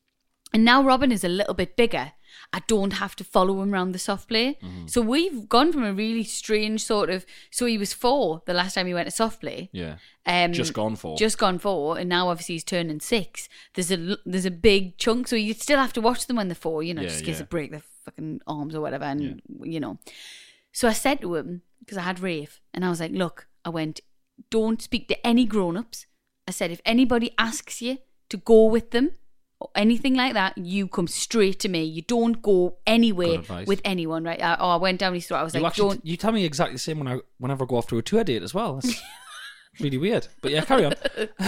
S4: And now Robin is a little bit bigger. I don't have to follow him around the soft play.
S5: Mm-hmm.
S4: So we've gone from a really strange sort of. So he was four the last time he went to soft play.
S5: Yeah,
S4: Um,
S5: just gone for.
S4: Just gone four, and now obviously he's turning six. There's a there's a big chunk, so you still have to watch them when they're four. You know,
S5: Yeah,
S4: just in case
S5: yeah.
S4: they break their fucking arms or whatever, and you know. So I said to him, because I had Rafe, and I was like, look, I went, don't speak to any grown-ups. I said, if anybody asks you to go with them or anything like that, you come straight to me. You don't go
S5: Good
S4: anywhere
S5: advice.
S4: with anyone, right? I, oh, I went down his throat. I was
S5: you
S4: like,
S5: actually,
S4: don't.
S5: you tell me exactly the same when I, whenever I go off to a tour date as well. That's really weird. But yeah, carry on.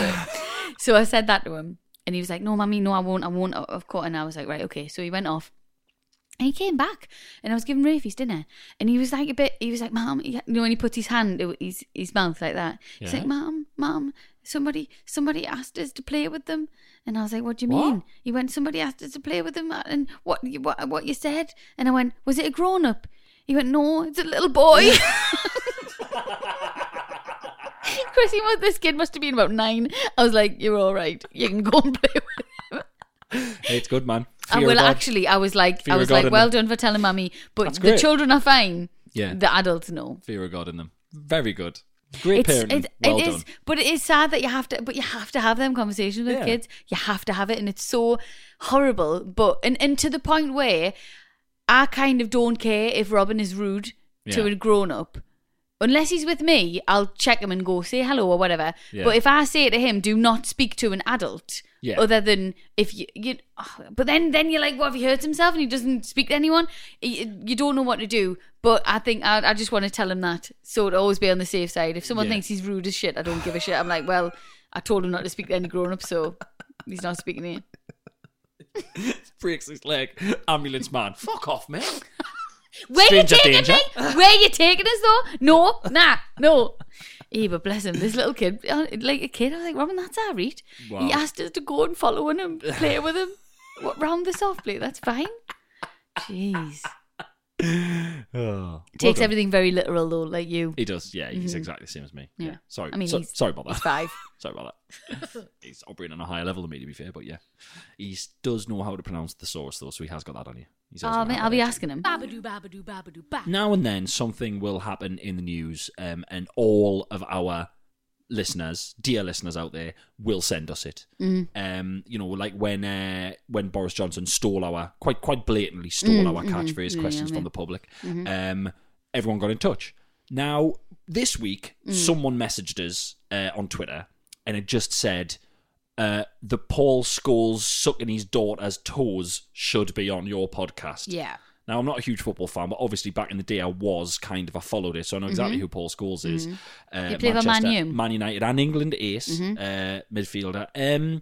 S4: So I said that to him, and he was like, no, mummy, no, I won't, I won't, of course. And I was like, right, okay. So he went off. And he came back, and I was giving Rafe his dinner, and he was like a bit. He was like, "Mom," you know, when he put his hand to his his mouth like that. He's
S5: Yeah.
S4: like, "Mom, Mom, somebody somebody asked us to play with them," and I was like, "What do you
S5: What?
S4: mean?" He went, "Somebody asked us to play with them, and what you- what what you said?" And I went, "Was it a grown up?" He went, "No, it's a little boy." Chrissy, what this kid must have been about nine. I was like, "You're all right. You can go and play with him."
S5: Hey, it's good, man.
S4: And
S5: Fear
S4: well,
S5: of God.
S4: actually, I was like,
S5: Fear
S4: I
S5: of
S4: was
S5: God
S4: like,
S5: in
S4: well
S5: them.
S4: done for telling mummy, but
S5: That's
S4: the
S5: great.
S4: children are fine.
S5: Yeah.
S4: The adults know.
S5: Fear of God in them. Very good. Great
S4: It's,
S5: parenting.
S4: it,
S5: well
S4: it
S5: done.
S4: is, but it is sad that you have to, but you have to have them conversations with
S5: Yeah.
S4: kids. You have to have it, and it's so horrible. But and, and to the point where I kind of don't care if Robin is rude to
S5: Yeah.
S4: a grown up. Unless he's with me, I'll check him and go say hello or whatever.
S5: Yeah.
S4: But if I say to him, do not speak to an adult,
S5: Yeah.
S4: other than if you, you oh, but then then you're like, what if he hurts himself and he doesn't speak to anyone? You, you don't know what to do. But I think I, I just want to tell him that, so to always be on the safe side. If someone
S5: Yeah.
S4: thinks he's rude as shit, I don't give a shit. I'm like, well, I told him not to speak to any grown up, so he's not speaking to you.
S5: Breaks his leg. Ambulance man. Fuck off, man.
S4: Where
S5: Stranger
S4: you taking
S5: danger.
S4: me? Where you taking us though? No, nah, no. Yeah, but bless him, this little kid, uh, like a kid, I was like, Robin, that's our read.
S5: Wow.
S4: He asked us to go and follow him and play with him. What, round the soft play, that's fine. Jeez.
S5: Oh,
S4: Takes
S5: well done.
S4: everything very literal though, like you.
S5: He does, yeah. He's exactly the same as me. Yeah.
S4: Yeah.
S5: Sorry.
S4: I mean,
S5: so-
S4: he's-
S5: sorry about
S4: He's
S5: that.
S4: five.
S5: Sorry about that. He's operating on a higher level than me, to be fair, but yeah. He does know how to pronounce the source, though, so he has got that on you. He's always
S4: Oh,
S5: gonna
S4: mate,
S5: have
S4: I'll
S5: that
S4: be
S5: on you.
S4: asking him.
S7: Babadoo, babadoo, babadoo, ba.
S5: Now and then, something will happen in the news, um, and all of our listeners, dear listeners out there, will send us it.
S4: Mm.
S5: Um, you know, like when uh, when Boris Johnson stole our quite quite blatantly stole
S4: Mm,
S5: our
S4: mhm.
S5: catchphrase
S4: Yeah,
S5: questions
S4: yeah,
S5: from
S4: yeah.
S5: the public.
S4: Mhm.
S5: Um, everyone got in touch. Now this week,
S4: Mm.
S5: someone messaged us uh, on Twitter, and it just said, uh, "The Paul Scholes sucking his daughter's toes should be on your podcast."
S4: Yeah.
S5: Now, I'm not a huge football fan, but obviously back in the day I was kind of, I followed it, so I know exactly
S4: Mhm.
S5: who Paul Scholes is.
S4: Mhm.
S5: Uh,
S4: He played for Man
S5: Manchester-
S4: U.
S5: Man United and England ace,
S4: Mhm.
S5: uh, midfielder. Um,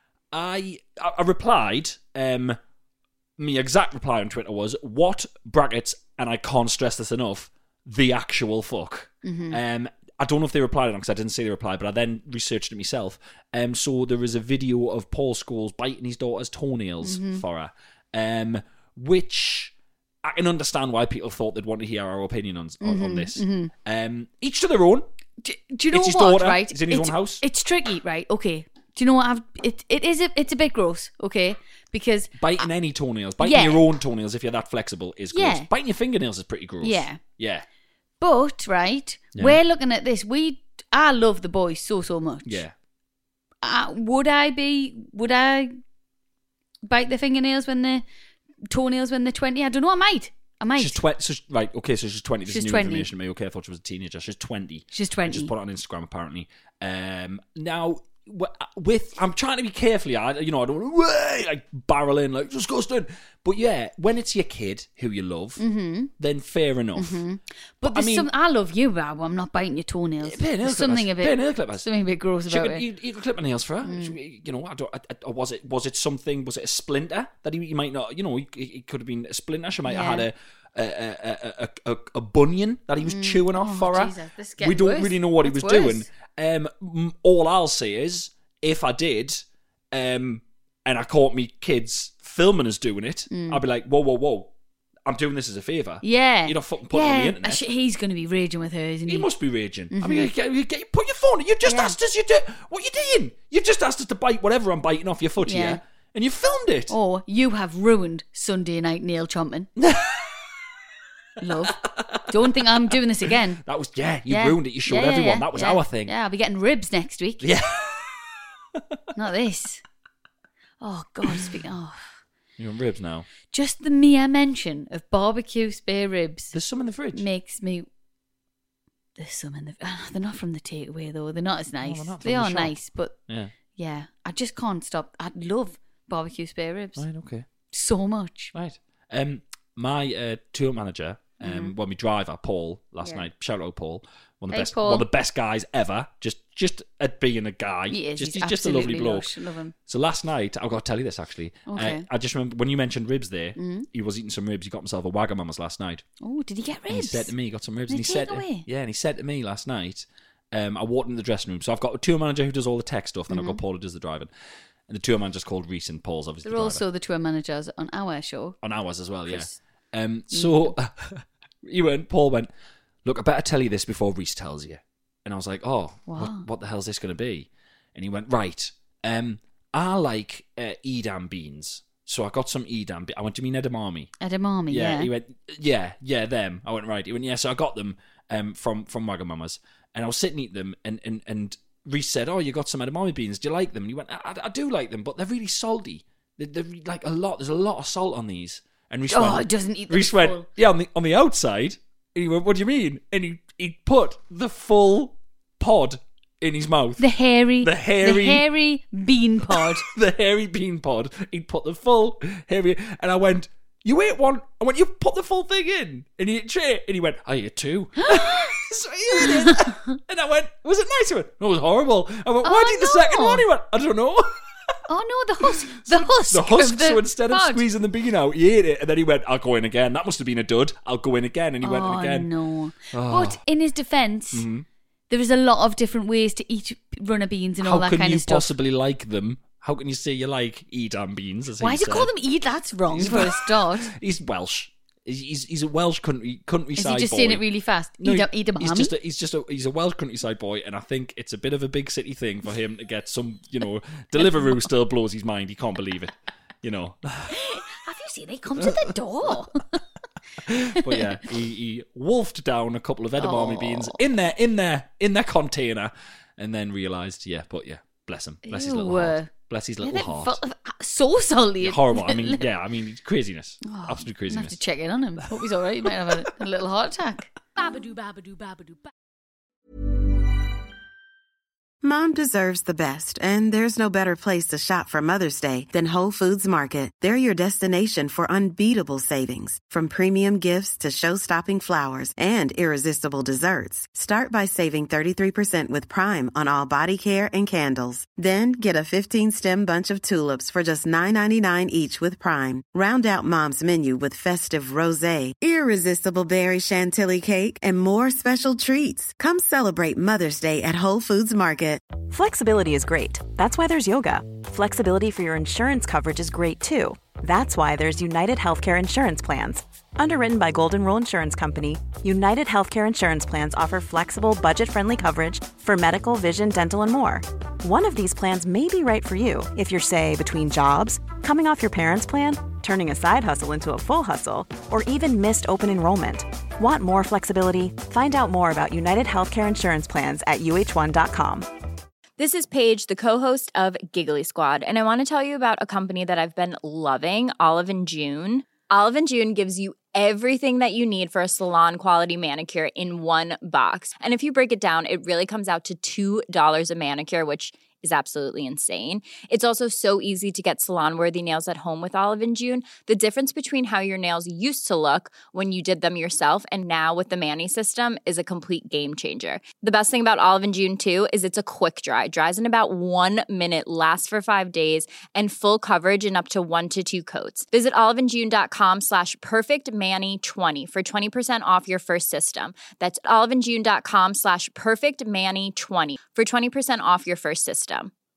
S5: I, I I replied, um, my exact reply on Twitter was, what, brackets, and I can't stress this enough, the actual fuck.
S4: Mhm.
S5: Um, I don't know if they replied or not because I didn't see the reply, but I then researched it myself. Um, so there is a video of Paul Scholes biting his daughter's toenails
S4: Mhm.
S5: for her, um, which I can understand why people thought they'd want to hear our opinion on on, on
S4: Mhm,
S5: this.
S4: mhm.
S5: Um, each to their own.
S4: Do, do you know
S5: It's his
S4: what?
S5: daughter.
S4: Right?
S5: He's in his
S4: it's,
S5: own house.
S4: It's tricky, right? Okay. Do you know what? I've it it is a, it's a bit gross. Okay, because
S5: Biting any toenails, biting
S4: Yeah.
S5: your own toenails if you're that flexible is gross.
S4: Yeah.
S5: Biting your fingernails is pretty gross.
S4: Yeah.
S5: Yeah.
S4: but right,
S5: Yeah.
S4: we're looking at this. We I love the boys so so much.
S5: Yeah.
S4: Uh, would I be? Would I bite the fingernails when the toenails when they're twenty? I don't know. I might. I might.
S5: She's twenty. So she- right. Okay. So she's twenty. This
S4: She's
S5: is new
S4: twenty.
S5: information to me. Okay. I thought she was a teenager. She's twenty.
S4: She's
S5: I
S4: twenty.
S5: just put it on Instagram apparently. Um. Now. wh- With I'm trying to be careful. I you know I don't want to like barrel in like disgusting, but yeah, when it's your kid who you love,
S4: Mhm.
S5: then fair enough.
S4: Mhm.
S5: But
S4: But there's
S5: I mean,
S4: some. I love you, but I'm not biting your toenails.
S5: Pay nail
S4: There's something a
S5: clippers. Pay nail
S4: bit.
S5: clippers.
S4: Something a bit gross
S5: She
S4: about
S5: could,
S4: it.
S5: you, you could clip my nails for her.
S4: Mm.
S5: She- you know, I don't. I, I, or was it? Was it something? Was it a splinter that he, he might not? You know, it, it could have been a splinter. She might have
S4: Yeah.
S5: had a. A, a, a, a, a bunion that he was
S4: Mm.
S5: chewing off
S4: Oh,
S5: for her.
S4: Jesus, this is
S5: We
S4: getting
S5: don't
S4: worse.
S5: really know what he
S4: That's
S5: was
S4: worse.
S5: doing. Um, m- all I'll say is, if I did, um, and I caught me kids filming us doing it,
S4: Mm.
S5: I'd be like, whoa, whoa, whoa, I'm doing this as a favour.
S4: Yeah.
S5: You're not fucking putting
S4: yeah.
S5: it on the internet.
S4: Sh- He's going to be raging with her, isn't he?
S5: He must be raging. I
S4: Mhm.
S5: mean, you get, you get, put your phone. You just
S4: Yeah.
S5: asked us. You do what you doing? You just asked us to bite whatever I'm biting off your foot
S4: Yeah.
S5: here, and you filmed it.
S4: Or you have ruined Sunday night nail chomping. Love. Don't think I'm doing this again.
S5: That was yeah. You
S4: Yeah.
S5: ruined it. You showed
S4: Yeah, yeah,
S5: everyone.
S4: yeah.
S5: That was
S4: Yeah.
S5: our thing.
S4: Yeah, I'll be getting ribs next week.
S5: Yeah.
S4: Not this. Oh, God. Speak- oh.
S5: You're on ribs now.
S4: Just the mere mention of barbecue spare ribs.
S5: There's some in the fridge.
S4: Makes me. There's some in the. ah, they're not from the takeaway though. They're not as nice.
S5: they're not
S4: they
S5: from the
S4: are
S5: shop.
S4: nice, but
S5: Yeah.
S4: yeah, I just can't stop. I love barbecue spare ribs
S5: Right. Okay.
S4: so much.
S5: Right. Um, my uh, tour manager, um,
S4: Mhm.
S5: well, my driver Paul last
S4: Yeah.
S5: night. Shout out Paul, one of the
S4: Hey,
S5: best,
S4: Paul.
S5: one of the best guys ever. Just, just at being a guy.
S4: He is.
S5: Just,
S4: he's
S5: he's just a lovely
S4: absolutely
S5: bloke.
S4: lush. Love him.
S5: So last night, I've got to tell you this actually.
S4: Okay.
S5: Uh, I just remember when you mentioned ribs there,
S4: Mhm.
S5: he was eating some ribs. He got himself a Wagamama's last night.
S4: Oh, did he get
S5: And
S4: ribs?
S5: he said to me, he got some ribs.
S4: Did
S5: And he
S4: he
S5: said,
S4: take
S5: to,
S4: away?
S5: yeah, and he said to me last night, um, I walked in the dressing room. So I've got a tour manager who does all the tech stuff, then I've got
S4: Mhm.
S5: Paul who does the driving. And the tour manager's called Reese and Paul's obviously
S4: They're
S5: the
S4: also the tour managers on our show.
S5: on ours as well,
S4: Chris.
S5: yeah. Um, so he went, Paul went, look, I better tell you this before Reese tells you. And I was like, oh,
S4: Wow.
S5: what, what the hell's this going to be? And he went, right, um, I like uh, Edam beans. So I got some Edam. Be- I went to mean edamame.
S4: Edamame,
S5: Yeah,
S4: yeah.
S5: he went, yeah, yeah, them. I went, right. He went, yeah, so I got them um, from, from Wagamama's. And I was sitting eating them, and, and, and Reese said, oh, you got some edamame beans. Do you like them? And he went, I, I, I do like them, but they're really salty. They're, they're re- like a lot. There's a lot of salt on these. And Reese
S4: Oh,
S5: went,
S4: he doesn't eat them
S5: Reese
S4: full.
S5: went, yeah, on the, on the outside. And he went, what do you mean? And he, he put the full pod in his mouth.
S4: The hairy,
S5: The hairy-
S4: the hairy bean pod.
S5: the hairy bean pod. He'd put the full hairy, and I went, you ate one? I went, you put the full thing in? And he ate straight, and he went, I ate two. So he ate it. And I went, was it nice? He went, no, it was horrible. I went, why'd
S4: Oh,
S5: you eat the second
S4: no.
S5: one? He went, I don't know.
S4: Oh no, the husk, the husk,
S5: The husk,
S4: of the
S5: so instead of
S4: pod.
S5: squeezing the bean out, he ate it, and then he went, I'll go in again. That must have been a dud. I'll go in again. And he went in
S4: Oh
S5: again.
S4: no!
S5: Oh.
S4: But in his defence,
S5: Mhm.
S4: there is a lot of different ways to eat runner beans and all
S5: How
S4: that
S5: can
S4: kind
S5: you
S4: of stuff.
S5: possibly like them? How can you say you like Edam beans? As
S4: Why
S5: he
S4: do you
S5: said?
S4: call them eat? That's wrong
S5: He's-
S4: for a start.
S5: He's Welsh. He's, he's he's a Welsh country countryside
S4: Is he just
S5: boy.
S4: saying it really fast?
S5: No,
S4: eat,
S5: he-
S4: a, eat a
S5: he's
S4: mammy?
S5: just a, he's just a he's a Welsh countryside boy, and I think it's a bit of a big city thing for him to get some, you know, Deliveroo still blows his mind. He can't believe it, you know.
S4: Have you seen it come to the door?
S5: But yeah, he, he wolfed down a couple of edamame
S4: Oh.
S5: beans in their in their in their container, and then realised, yeah, but yeah, bless him. Bless his
S4: Ew.
S5: little heart. Bless his
S4: Yeah,
S5: little
S4: they're
S5: heart.
S4: full of- so salty.
S5: Horrible. I mean, yeah, I mean, craziness.
S4: Oh,
S5: Absolute
S4: I
S5: craziness.
S4: have to check in on him. Hope he's all right. He might have a, a little heart attack.
S7: Babadoo, babadoo, babadoo, ba-
S9: Mom deserves the best, and there's no better place to shop for Mother's Day than Whole Foods Market. They're your destination for unbeatable savings, from premium gifts to show-stopping flowers and irresistible desserts. Start by saving thirty-three percent with Prime on all body care and candles. Then get a fifteen-stem bunch of tulips for just nine ninety-nine each with Prime. Round out Mom's menu with festive rosé, irresistible berry chantilly cake, and more special treats. Come celebrate Mother's Day at Whole Foods Market.
S10: Flexibility is great. That's why there's yoga. Flexibility for your insurance coverage is great too. That's why there's United Healthcare Insurance Plans. Underwritten by Golden Rule Insurance Company, United Healthcare Insurance Plans offer flexible, budget-friendly coverage for medical, vision, dental, and more. One of these plans may be right for you if you're, say, between jobs, coming off your parents' plan, turning a side hustle into a full hustle, or even missed open enrollment. Want more flexibility? Find out more about United Healthcare Insurance Plans at U H one dot com.
S11: This is Paige, the co-host of Giggly Squad, and I want to tell you about a company that I've been loving, Olive and June. Olive and June gives you everything that you need for a salon-quality manicure in one box. And if you break it down, it really comes out to two dollars a manicure, which is absolutely insane. It's also so easy to get salon-worthy nails at home with Olive and June. The difference between how your nails used to look when you did them yourself and now with the Mani system is a complete game changer. The best thing about Olive and June, too, is it's a quick dry. Dries in about one minute, lasts for five days, and full coverage in up to one to two coats. Visit oliveandjune.com slash perfectmani20 for twenty percent off your first system. That's oliveandjune.com slash perfectmani20 for twenty percent off your first system.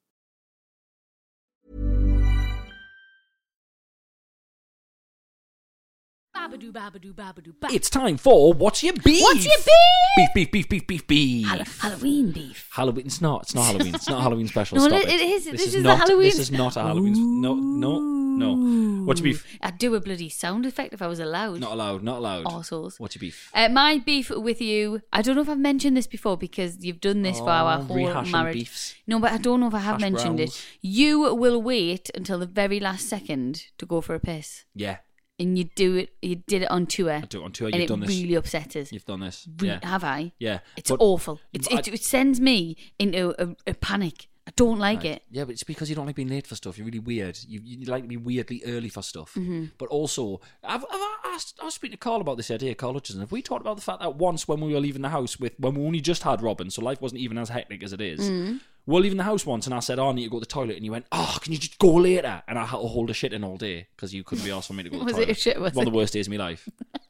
S7: babadoo, babadoo, babadoo, ba-
S5: It's time for What's Your Beef?
S7: What's your
S5: beef? Beef, beef, beef, beef, beef,
S4: Hall-
S5: beef.
S4: Halloween beef.
S5: Halloween. It's not. It's not Halloween. It's not a Halloween special.
S4: No,
S5: Stop
S4: it-
S5: it.
S4: it is. This is the
S5: not,
S4: Halloween-
S5: This is not a Halloween. No, no, no. What's your beef?
S4: I'd do a bloody sound effect if I was allowed.
S5: Not allowed. Not allowed.
S4: Arseholes.
S5: What's your beef?
S4: Uh, my beef with you, I don't know if I've mentioned this before because you've done this for our
S5: Oh,
S4: whole
S5: rehashing
S4: marriage.
S5: beefs.
S4: No, but I don't know if I have
S5: Hash
S4: mentioned
S5: browns.
S4: it. You will wait until the very last second to go for a piss.
S5: Yeah,
S4: And you do it, you did it on tour.
S5: I do it on tour.
S4: And
S5: You've
S4: it
S5: done this.
S4: really upset us.
S5: You've done this.
S4: Re-
S5: Yeah.
S4: Have I?
S5: Yeah.
S4: It's
S5: But-
S4: awful. It's,
S5: I-
S4: it, it sends me into a, a panic. I don't like
S5: Right.
S4: it.
S5: Yeah, but it's because you don't like being late for stuff. You're really weird. You, you like to be weirdly early for stuff.
S4: Mm-hmm.
S5: But also, I've, I've asked, I was speaking to Carl about this idea, Carl Hutchison. Have we talked about the fact that once when we were leaving the house, with when we only just had Robin, so life wasn't even as hectic as it is,
S4: Mm-hmm.
S5: we were leaving the house once and I said, oh, I need to go to the toilet. And you went, oh, can you just go later? And I had to hold a shit in all day because you couldn't be asked for me to go to the
S4: Was it
S5: toilet.
S4: a shit, was
S5: One of
S4: it?
S5: the worst days of my life.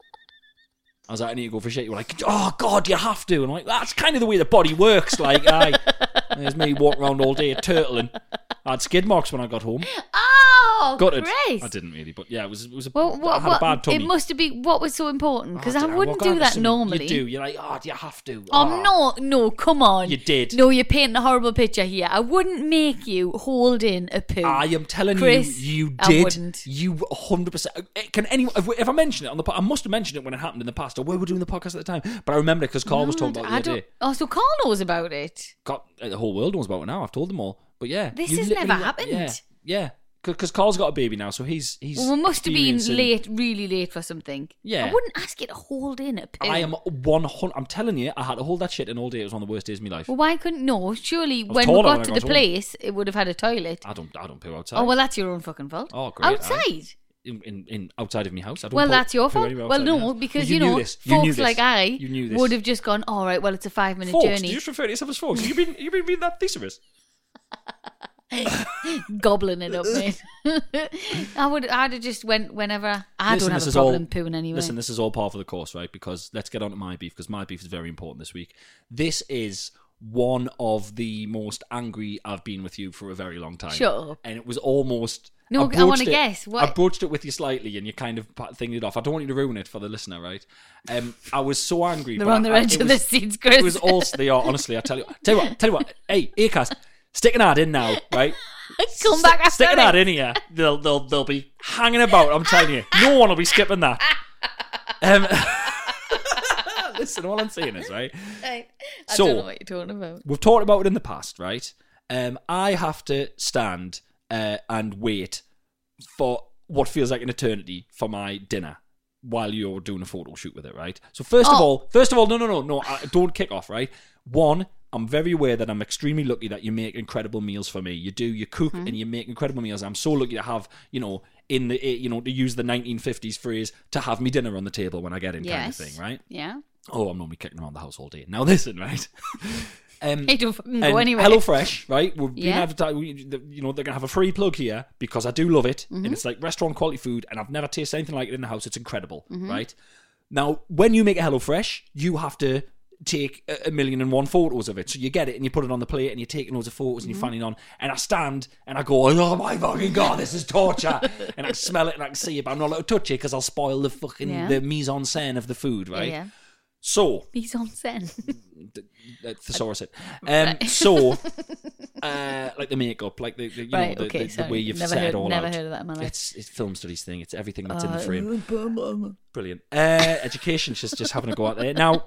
S5: I was like, I need to go for shit. You were like, oh, God, you have to. And I'm like, that's kind of the way the body works. Like, aye. And there's me walking around all day turtling. I had skid marks when I got home.
S4: Oh,
S5: Got it.
S4: Christ.
S5: I didn't really, but yeah, it was it was a,
S4: Well,
S5: I
S4: what,
S5: had
S4: what,
S5: a bad tummy.
S4: it must have been, what was so important? Because
S5: Oh,
S4: I
S5: don't know,
S4: wouldn't
S5: what
S4: do
S5: kind of
S4: that
S5: something-
S4: normally.
S5: You do. You're like, oh, do you have to?
S4: Oh, no, no, come on.
S5: You did.
S4: No, you're painting a horrible picture here. I wouldn't make you hold in a poo.
S5: I am telling
S4: Chris,
S5: you, you
S4: I
S5: did.
S4: wouldn't.
S5: You one hundred percent. Can anyone, if, if I mention it on the pod, I must have mentioned it when it happened in the past, or we were doing the podcast at the time, but I remember it because Carl was
S4: No,
S5: talking about
S4: I
S5: it the other
S4: don't-
S5: day.
S4: Oh, so Carl knows about it.
S5: God, the whole world knows about it now. I've told them all. But yeah.
S4: This
S5: you
S4: has
S5: literally
S4: never
S5: went-
S4: happened.
S5: Yeah. Yeah. Because Carl's got a baby now, so he's he's.
S4: Well, we must have been
S5: experiencing-
S4: late, really late for something.
S5: Yeah.
S4: I wouldn't ask you to hold in a poo.
S5: I am one hundred. I'm telling you, I had to hold that shit in all day. It was one of the worst days of my life.
S4: Well, why couldn't... No, surely
S5: was
S4: when we
S5: taller
S4: got
S5: when I
S4: to
S5: got
S4: the
S5: home.
S4: place, it would have had a toilet.
S5: I don't. I don't poo outside.
S4: Oh, well, that's your own fucking fault.
S5: Oh, great.
S4: Outside?
S5: In, in, in outside of my house. I don't
S4: Well,
S5: put-
S4: that's your
S5: poo
S4: fault.
S5: anywhere
S4: Well,
S5: outside my
S4: no,
S5: house.
S4: because,
S5: Well,
S4: you,
S5: knew
S4: know,
S5: this. You knew
S4: folks
S5: this.
S4: like I
S5: You knew this.
S4: would have just gone, all right, well, it's a five-minute
S5: Folks,
S4: journey.
S5: did you just refer to yourself as folks? You've been, you've been reading that thesaurus.
S4: Gobbling it up, mate. I would, I'd have just went whenever. I
S5: Listen,
S4: don't have
S5: this
S4: a
S5: is
S4: problem
S5: all-
S4: pooing anyway.
S5: Listen, this is all par for the course, right? Because let's get on to my beef, because my beef is very important this week. This is one of the most angry I've been with you for a very long time.
S4: Shut up.
S5: And it was almost...
S4: No, I
S5: broached
S4: wanna
S5: it-
S4: guess. What-
S5: I broached it with you slightly, and you kind of thinged it off. I don't want you to ruin it for the listener, right? Um, I was so angry.
S4: They're
S5: but
S4: on the
S5: I-
S4: edge
S5: it
S4: of
S5: was-
S4: the seats, Chris.
S5: It was also... They are, honestly, I tell you... Tell you what, tell you what. Hey, Acast, stick an ad in now, right?
S4: Come back after
S5: Stick an
S4: it.
S5: ad in here. They'll, they'll, they'll be hanging about, I'm telling you. No one will be skipping that. Um, Listen, all I'm saying is, right?
S4: Right. I
S5: So,
S4: don't know what you're talking about.
S5: We've talked about it in the past, right? Um, I have to stand uh, and wait for what feels like an eternity for my dinner while you're doing a photo shoot with it, right? So first of
S4: Oh.
S5: all, first of all, no, no, no, no, I, don't kick off, right? One, I'm very aware that I'm extremely lucky that you make incredible meals for me. You do, you cook
S4: Mm-hmm.
S5: and you make incredible meals. I'm so lucky to have, you know, in the, you know, to use the nineteen fifties phrase, to have me dinner on the table when I get in, kind of
S4: Yes.
S5: thing, right?
S4: Yeah.
S5: Oh, I'm normally kicking around the house all day. Now listen, right? Um,
S4: Hey, don't fucking go
S5: and
S4: anywhere.
S5: HelloFresh, right? We've been
S4: Yeah.
S5: advertised. We, the- you know, they're gonna have a free plug here because I do love it,
S4: Mm-hmm.
S5: and it's like restaurant quality food, and I've never tasted anything like it in the house. It's incredible,
S4: Mm-hmm.
S5: right? Now, when you make a HelloFresh, you have to take a, a million and one photos of it. So you get it and you put it on the plate and you're taking loads of photos and
S4: Mm-hmm.
S5: you're fanning on. And I stand and I go, oh my fucking god, this is torture. And I can smell it and I can see it, but I'm not allowed to touch it because I'll spoil the fucking
S4: Yeah.
S5: the mise en scène of the food, right?
S4: Yeah.
S5: So
S4: Mise en scène.
S5: the thesaurus it. Um, so, uh, like the makeup, like the, the you
S4: Right,
S5: know the,
S4: okay,
S5: the, the
S4: sorry.
S5: way you've
S4: Never
S5: set
S4: heard-
S5: it all
S4: never
S5: out.
S4: heard of that in my life.
S5: It's it's film studies thing. It's everything that's in
S4: Uh,
S5: the frame. Brilliant. Uh, education's just just having a go out there now.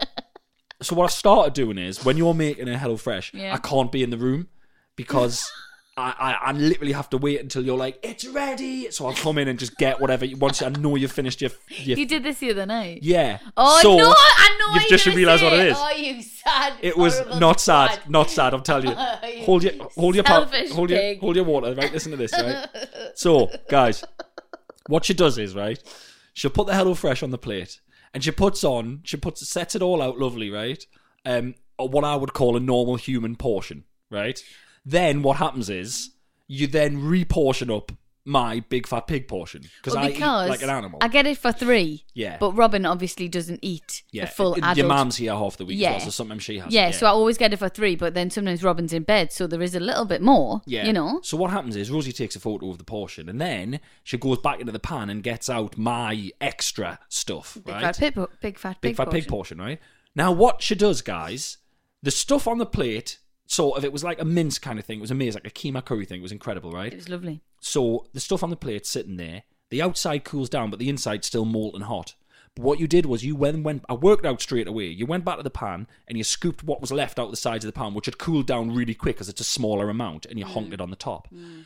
S5: So what I've started doing is when you're making a HelloFresh,
S4: Yeah.
S5: I can't be in the room because. I, I, I literally have to wait until you're like, it's ready. So I'll come in and just get whatever. You, once I know you've finished your, your
S4: You did this the other night.
S5: yeah.
S4: Oh,
S5: so
S4: no, I know
S5: you've
S4: what
S5: just
S4: you're gonna
S5: realised what
S4: say.
S5: it is.
S4: Oh, you sad.
S5: It was
S4: horrible
S5: not sad,
S4: twat.
S5: not sad. I'm telling you.
S4: You
S5: Hold your, hold your, pa-
S4: selfish
S5: hold your,
S4: pig.
S5: hold your water. Right, listen to this. Right. So, guys, what she does is right. She'll put the HelloFresh on the plate, and she puts on, she puts, sets it all out lovely, right? Um, what I would call a normal human portion, right? Then what happens is you then reportion up my big fat pig portion because
S4: Well,
S5: I eat
S4: because
S5: like an animal.
S4: I get it for three.
S5: Yeah.
S4: But Robin obviously doesn't eat
S5: yeah,
S4: the full
S5: Your
S4: adult.
S5: mum's here half the week, as
S4: Yeah.
S5: well, so sometimes she has.
S4: Yeah,
S5: it,
S4: so I always get it for three, but then sometimes Robin's in bed, so there is a little bit more.
S5: Yeah.
S4: You know?
S5: So what happens is Rosie takes a photo of the portion and then she goes back into the pan and gets out my extra stuff,
S4: Big
S5: right?
S4: fat pig, po- big fat
S5: Big
S4: pig
S5: fat
S4: portion.
S5: pig portion, right? Now what she does, guys, the stuff on the plate, sort of, it was like a mince kind of thing. It was amazing, like a keema curry thing. It was incredible, right?
S4: It was lovely.
S5: So the stuff on the plate sitting there, the outside cools down, but the inside's still molten hot. But what you did was you went, went I worked out straight away. You went back to the pan and you scooped what was left out the sides of the pan, which had cooled down really quick because it's a smaller amount, and you
S4: Mm.
S5: honked it on the top.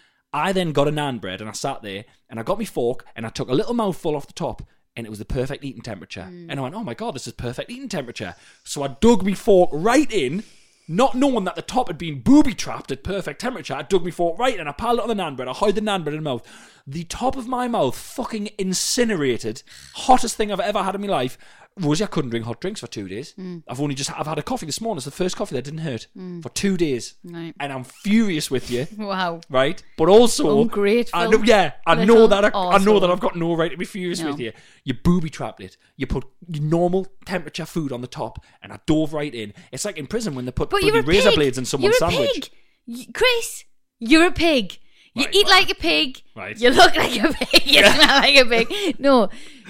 S5: I then got a naan bread and I sat there and I got my fork and I took a little mouthful off the top and it was the perfect eating temperature.
S4: Mm.
S5: And I went, oh my God, this is perfect eating temperature. So I dug my fork right in, not knowing that the top had been booby-trapped at perfect temperature. I dug my fork right in and I piled it on the naan bread. I hid the naan bread in my mouth. The top of my mouth fucking incinerated. Hottest thing I've ever had in my life. Rosie, I couldn't drink hot drinks for two days.
S4: Mm.
S5: I've only just I've had a coffee this morning. It's the first coffee that didn't hurt for two days.
S4: Right.
S5: And I'm furious with you.
S4: Wow.
S5: Right? But also
S4: Ungrateful
S5: I know, yeah, I know
S4: little
S5: that I, I know that
S4: arsehole.
S5: I've got no right to be furious
S4: No.
S5: with you. You booby trapped it. You put normal temperature food on the top and I dove right in. It's like in prison when they put
S4: But
S5: bloody
S4: you're a
S5: razor
S4: pig.
S5: blades in someone's
S4: you're a
S5: sandwich.
S4: Pig. Y- Chris, you're a pig. You
S5: Right,
S4: eat
S5: well,
S4: like a pig.
S5: right.
S4: You look like a pig. You smell like a pig. No.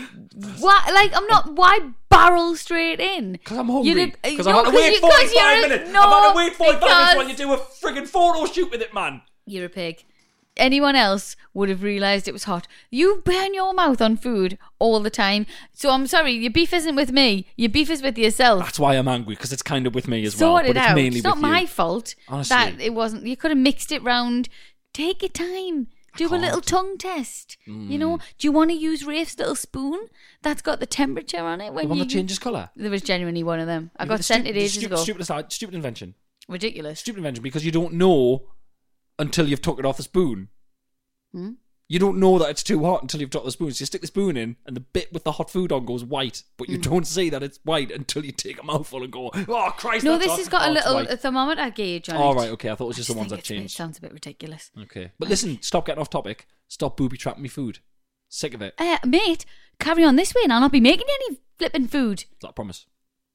S4: Why? Like, I'm not. Why barrel straight in?
S5: Because I'm hungry. Because
S4: no,
S5: I've had to wait
S4: you- 'cause
S5: forty-five
S4: you're a-
S5: minutes.
S4: No,
S5: I've had to wait forty-five minutes
S4: because
S5: while you do a friggin' photo shoot with it, man.
S4: You're a pig. Anyone else would have realised it was hot. You burn your mouth on food all the time. So I'm sorry, your beef isn't with me. Your beef is with yourself.
S5: That's why I'm angry, because it's kind of with me as
S4: Sort
S5: well.
S4: it
S5: But it's
S4: out.
S5: mainly
S4: It's not
S5: with you.
S4: my fault
S5: Honestly.
S4: that it wasn't. You could have mixed it round. Take your time. Do a
S5: can't.
S4: little tongue test.
S5: Mm.
S4: You know, do you want to use Rafe's little spoon that's got the temperature on it?
S5: The
S4: When
S5: one
S4: you
S5: that changes colour.
S4: There was genuinely one of them. I
S5: You
S4: got
S5: the
S4: sent
S5: stu-
S4: it
S5: the
S4: ages
S5: stu-
S4: ago.
S5: Stupid aside, stupid invention.
S4: Ridiculous.
S5: Stupid invention because you don't know until you've took it off the spoon.
S4: Hmm?
S5: You don't know that it's too hot until you've took the spoon. So you stick the spoon in, and the bit with the hot food on goes white, but you
S4: Mm.
S5: don't see that it's white until you take a mouthful and go, "Oh Christ!"
S4: No,
S5: that's
S4: this
S5: hot."
S4: has got
S5: Oh,
S4: a
S5: it's
S4: little
S5: white.
S4: a thermometer gauge on
S5: Oh,
S4: it.
S5: right, okay. I thought it was
S4: I
S5: just the ones
S4: think
S5: that
S4: it's-
S5: changed.
S4: It sounds a bit ridiculous.
S5: Okay, but listen, stop getting off topic. Stop booby trapping me food. Sick of it.
S4: Uh, mate, carry on this way and I'll not be making any flipping food.
S5: Is that a promise?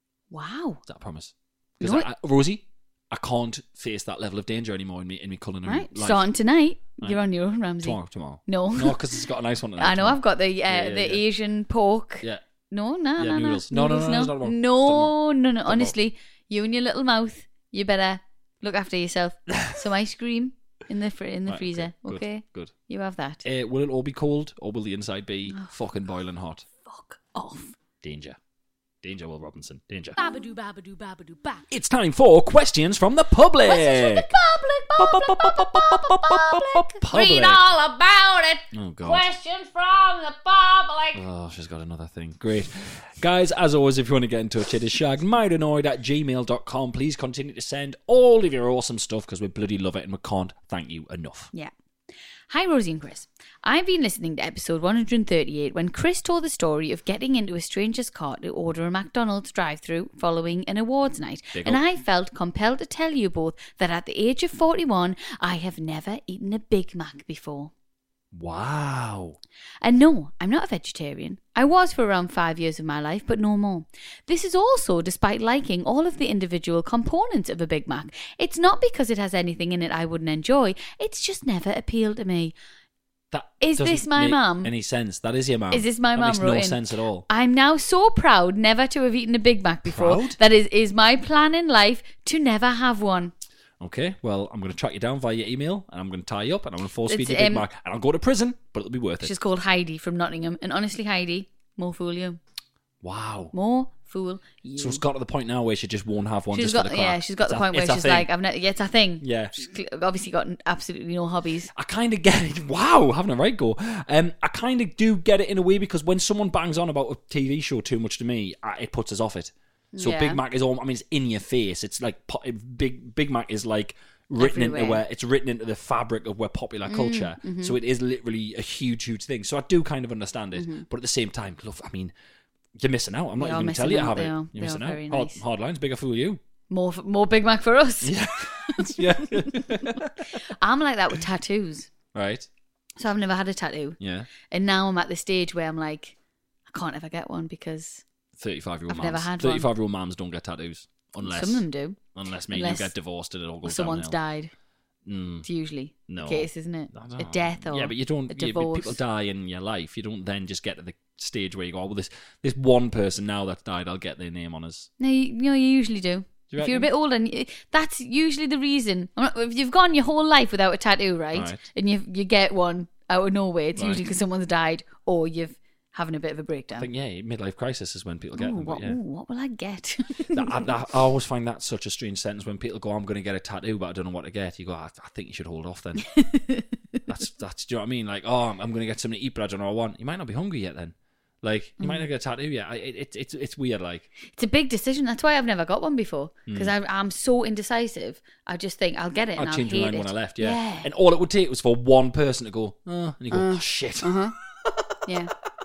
S4: Wow.
S5: Is that a promise? Because
S4: No,
S5: I, I, Rosie, I can't face that level of danger anymore in me in me culinary
S4: Right,
S5: life.
S4: starting tonight,
S5: Right.
S4: you're on your own, Ramsey.
S5: Tomorrow, tomorrow.
S4: No.
S5: No, because it's got a nice one tonight.
S4: I know, I've got the uh,
S5: Yeah, yeah,
S4: the
S5: yeah.
S4: Asian pork.
S5: Yeah.
S4: No, no,
S5: Yeah,
S4: no,
S5: noodles.
S4: no.
S5: No, no, no,
S4: Noodles,
S5: it's not about-
S4: No, no, no.
S5: about-
S4: Honestly, you and your little mouth, you better look after yourself. Some ice cream in the fr- in the
S5: Right,
S4: freezer,
S5: okay,
S4: okay?
S5: good, good.
S4: You have that.
S5: Uh, will it all be cold, or will the inside be fucking boiling hot?
S4: Fuck off.
S5: Danger. Danger, Will Robinson. Danger.
S7: Babadoo, babadoo, babadoo, ba.
S5: It's time for questions from the public.
S7: Questions from the public, public, public, public, public.
S4: Read all about it.
S5: Oh, God.
S4: Questions from the public.
S5: Oh, she's got another thing. Great. Guys, as always, if you want to get in touch, it is shagmydannoyed at gmail dot com. Please continue to send all of your awesome stuff because we bloody love it and we can't thank you enough.
S4: Yeah. Hi, Rosie and Chris. I've been listening to episode one hundred thirty-eight when Chris told the story of getting into a stranger's car to order a McDonald's drive-thru following an awards night.
S5: Big
S4: and
S5: up.
S4: I felt compelled to tell you both that at the age of forty-one, I have never eaten a Big Mac before.
S5: Wow.
S4: And no, I'm not a vegetarian. I was for around five years of my life, but no more. This is also despite liking all of the individual components of a Big Mac. It's not because it has anything in it I wouldn't enjoy. It's just never appealed to me.
S5: That
S4: Is
S5: doesn't
S4: this my
S5: make
S4: mum?
S5: Any sense? That is your mum.
S4: Is this my
S5: that
S4: mum
S5: makes
S4: wrote
S5: no
S4: in?
S5: sense at all.
S4: I'm now so proud never to have eaten a Big Mac before.
S5: Proud?
S4: That is, is my plan in life to never have one.
S5: Okay, well, I'm going to track you down via your email and I'm going to tie you up and I'm going to force feed
S4: It's,
S5: you Big
S4: um,
S5: Mac and I'll go to prison, but it'll be worth it.
S4: She's called Heidi from Nottingham. And honestly, Heidi, more fool you.
S5: Wow.
S4: More fool you.
S5: So it's got to the point now where she just won't have one
S4: She's
S5: just
S4: got,
S5: for the crack.
S4: yeah, she's got
S5: It's
S4: the
S5: a-
S4: point where
S5: it's a
S4: she's
S5: thing.
S4: like, I've ne- yeah, it's a thing.
S5: Yeah.
S4: She's cl- obviously got absolutely no hobbies.
S5: I kind of get it. Wow, having a right go. Um, I kind of do get it in a way because when someone bangs on about a T V show too much to me, uh, it puts us off it. So
S4: Yeah.
S5: Big Mac is all. I mean, it's in your face. It's like po- Big Big Mac is like written into
S4: Everywhere.
S5: where it's written into the fabric of where popular culture.
S4: mhm.
S5: So it is literally a huge, huge thing. So I do kind of understand it,
S4: Mhm.
S5: but at the same time, love. I mean, you're missing out. I'm not
S4: They are
S5: even going to tell
S4: missing
S5: you to
S4: out,
S5: have
S4: they
S5: it.
S4: are.
S5: You're
S4: They
S5: missing
S4: are
S5: out.
S4: very
S5: Hard,
S4: nice.
S5: hard lines, bigger fool you.
S4: More, f- more Big Mac for us.
S5: Yeah, yeah.
S4: I'm like that with tattoos.
S5: Right.
S4: So I've never had a tattoo.
S5: Yeah.
S4: And now I'm at the stage where I'm like, I can't ever get one because
S5: Thirty-five-year-old
S4: I've
S5: mums.
S4: never had one.
S5: Thirty-five-year-old mums don't get tattoos unless
S4: some of them do.
S5: Unless maybe
S4: Unless-
S5: you get divorced and it all
S4: Or
S5: goes
S4: someone's
S5: downhill.
S4: died.
S5: Mm.
S4: It's usually
S5: No.
S4: the case, isn't it?
S5: I
S4: A
S5: don't-
S4: death or
S5: yeah, but you don't.
S4: a
S5: Yeah, but
S4: divorce.
S5: people die in your life. You don't then just get to the stage where you go, oh, well, this this one person now that's died, I'll get their name on us.
S4: No, you, no, you usually do.
S5: Do you
S4: if you're a
S5: reckon?
S4: bit older, and you, that's usually the reason. I'm not, if you've gone your whole life without a tattoo, right,
S5: Right.
S4: and you you get one out of nowhere, it's
S5: Right.
S4: usually because someone's died or you've having a bit of a
S5: I
S4: breakdown.
S5: think yeah, midlife crisis is when people get
S4: Ooh,
S5: them.
S4: what,
S5: But yeah.
S4: ooh, what will I get?
S5: That- I, that- I always find that such a strange sentence when people go, "I'm going to get a tattoo, but I don't know what to get." You go, "I, I think you should hold off then." that's that's. Do you know what I mean? Like, oh, I'm, I'm going to get something to eat, but I don't know what I want. You might not be hungry yet then. Like, you
S4: Mm.
S5: might not get a tattoo yet. I, it, it, it's it's weird. Like,
S4: It's a big decision. That's why I've never got one before because
S5: Mm.
S4: I'm so indecisive. I just think I'll get it and
S5: I'd
S4: I'll
S5: change
S4: hate
S5: my mind
S4: it.
S5: when I left. Yeah.
S4: yeah.
S5: And all it would take was for one person to go, oh, and you go,
S4: Uh,
S5: oh shit.
S4: Uh-huh. Yeah.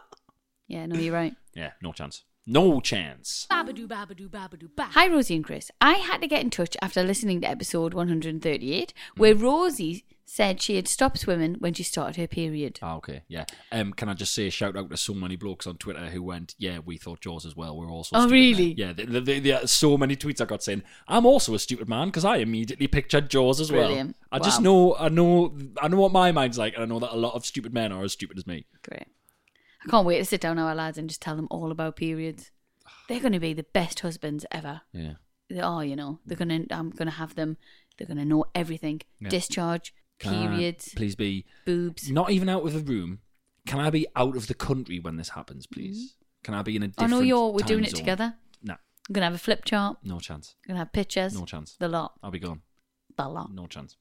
S4: Yeah, no, you're right.
S5: Yeah, no chance. No chance.
S7: Babadoo, babadoo, babadoo, ba.
S4: Hi, Rosie and Chris. I had to get in touch after listening to episode one hundred thirty-eight, where Rosie said she had stopped swimming when she started her period.
S5: Ah, okay, yeah. Um, can I just say a shout out to so many blokes on Twitter who went, yeah, we thought Jaws as well. We're also
S4: Oh,
S5: stupid
S4: really?
S5: men." Yeah, the, the, the, so many tweets I got saying, I'm also a stupid man because I immediately pictured Jaws as
S4: Brilliant.
S5: well. I just
S4: Wow.
S5: know, I know, I know what my mind's like, and I know that a lot of stupid men are as stupid as me.
S4: Great. I can't wait to sit down with our lads and just tell them all about periods. They're going to be the best husbands ever.
S5: Yeah.
S4: They are, you know. They're going to. I'm going to have them. They're going to know everything.
S5: Yeah.
S4: Discharge,
S5: Can I
S4: periods,
S5: please be
S4: boobs.
S5: not even out of the room. Can I be out of the country when this happens, please? Can I be in a
S4: Oh
S5: different
S4: no, you're. We're
S5: time
S4: doing it
S5: zone?
S4: together.
S5: No,
S4: I'm going to have a flip chart.
S5: no chance.
S4: I'm going to have pictures.
S5: No chance.
S4: The lot.
S5: I'll be gone.
S4: The lot.
S5: No chance.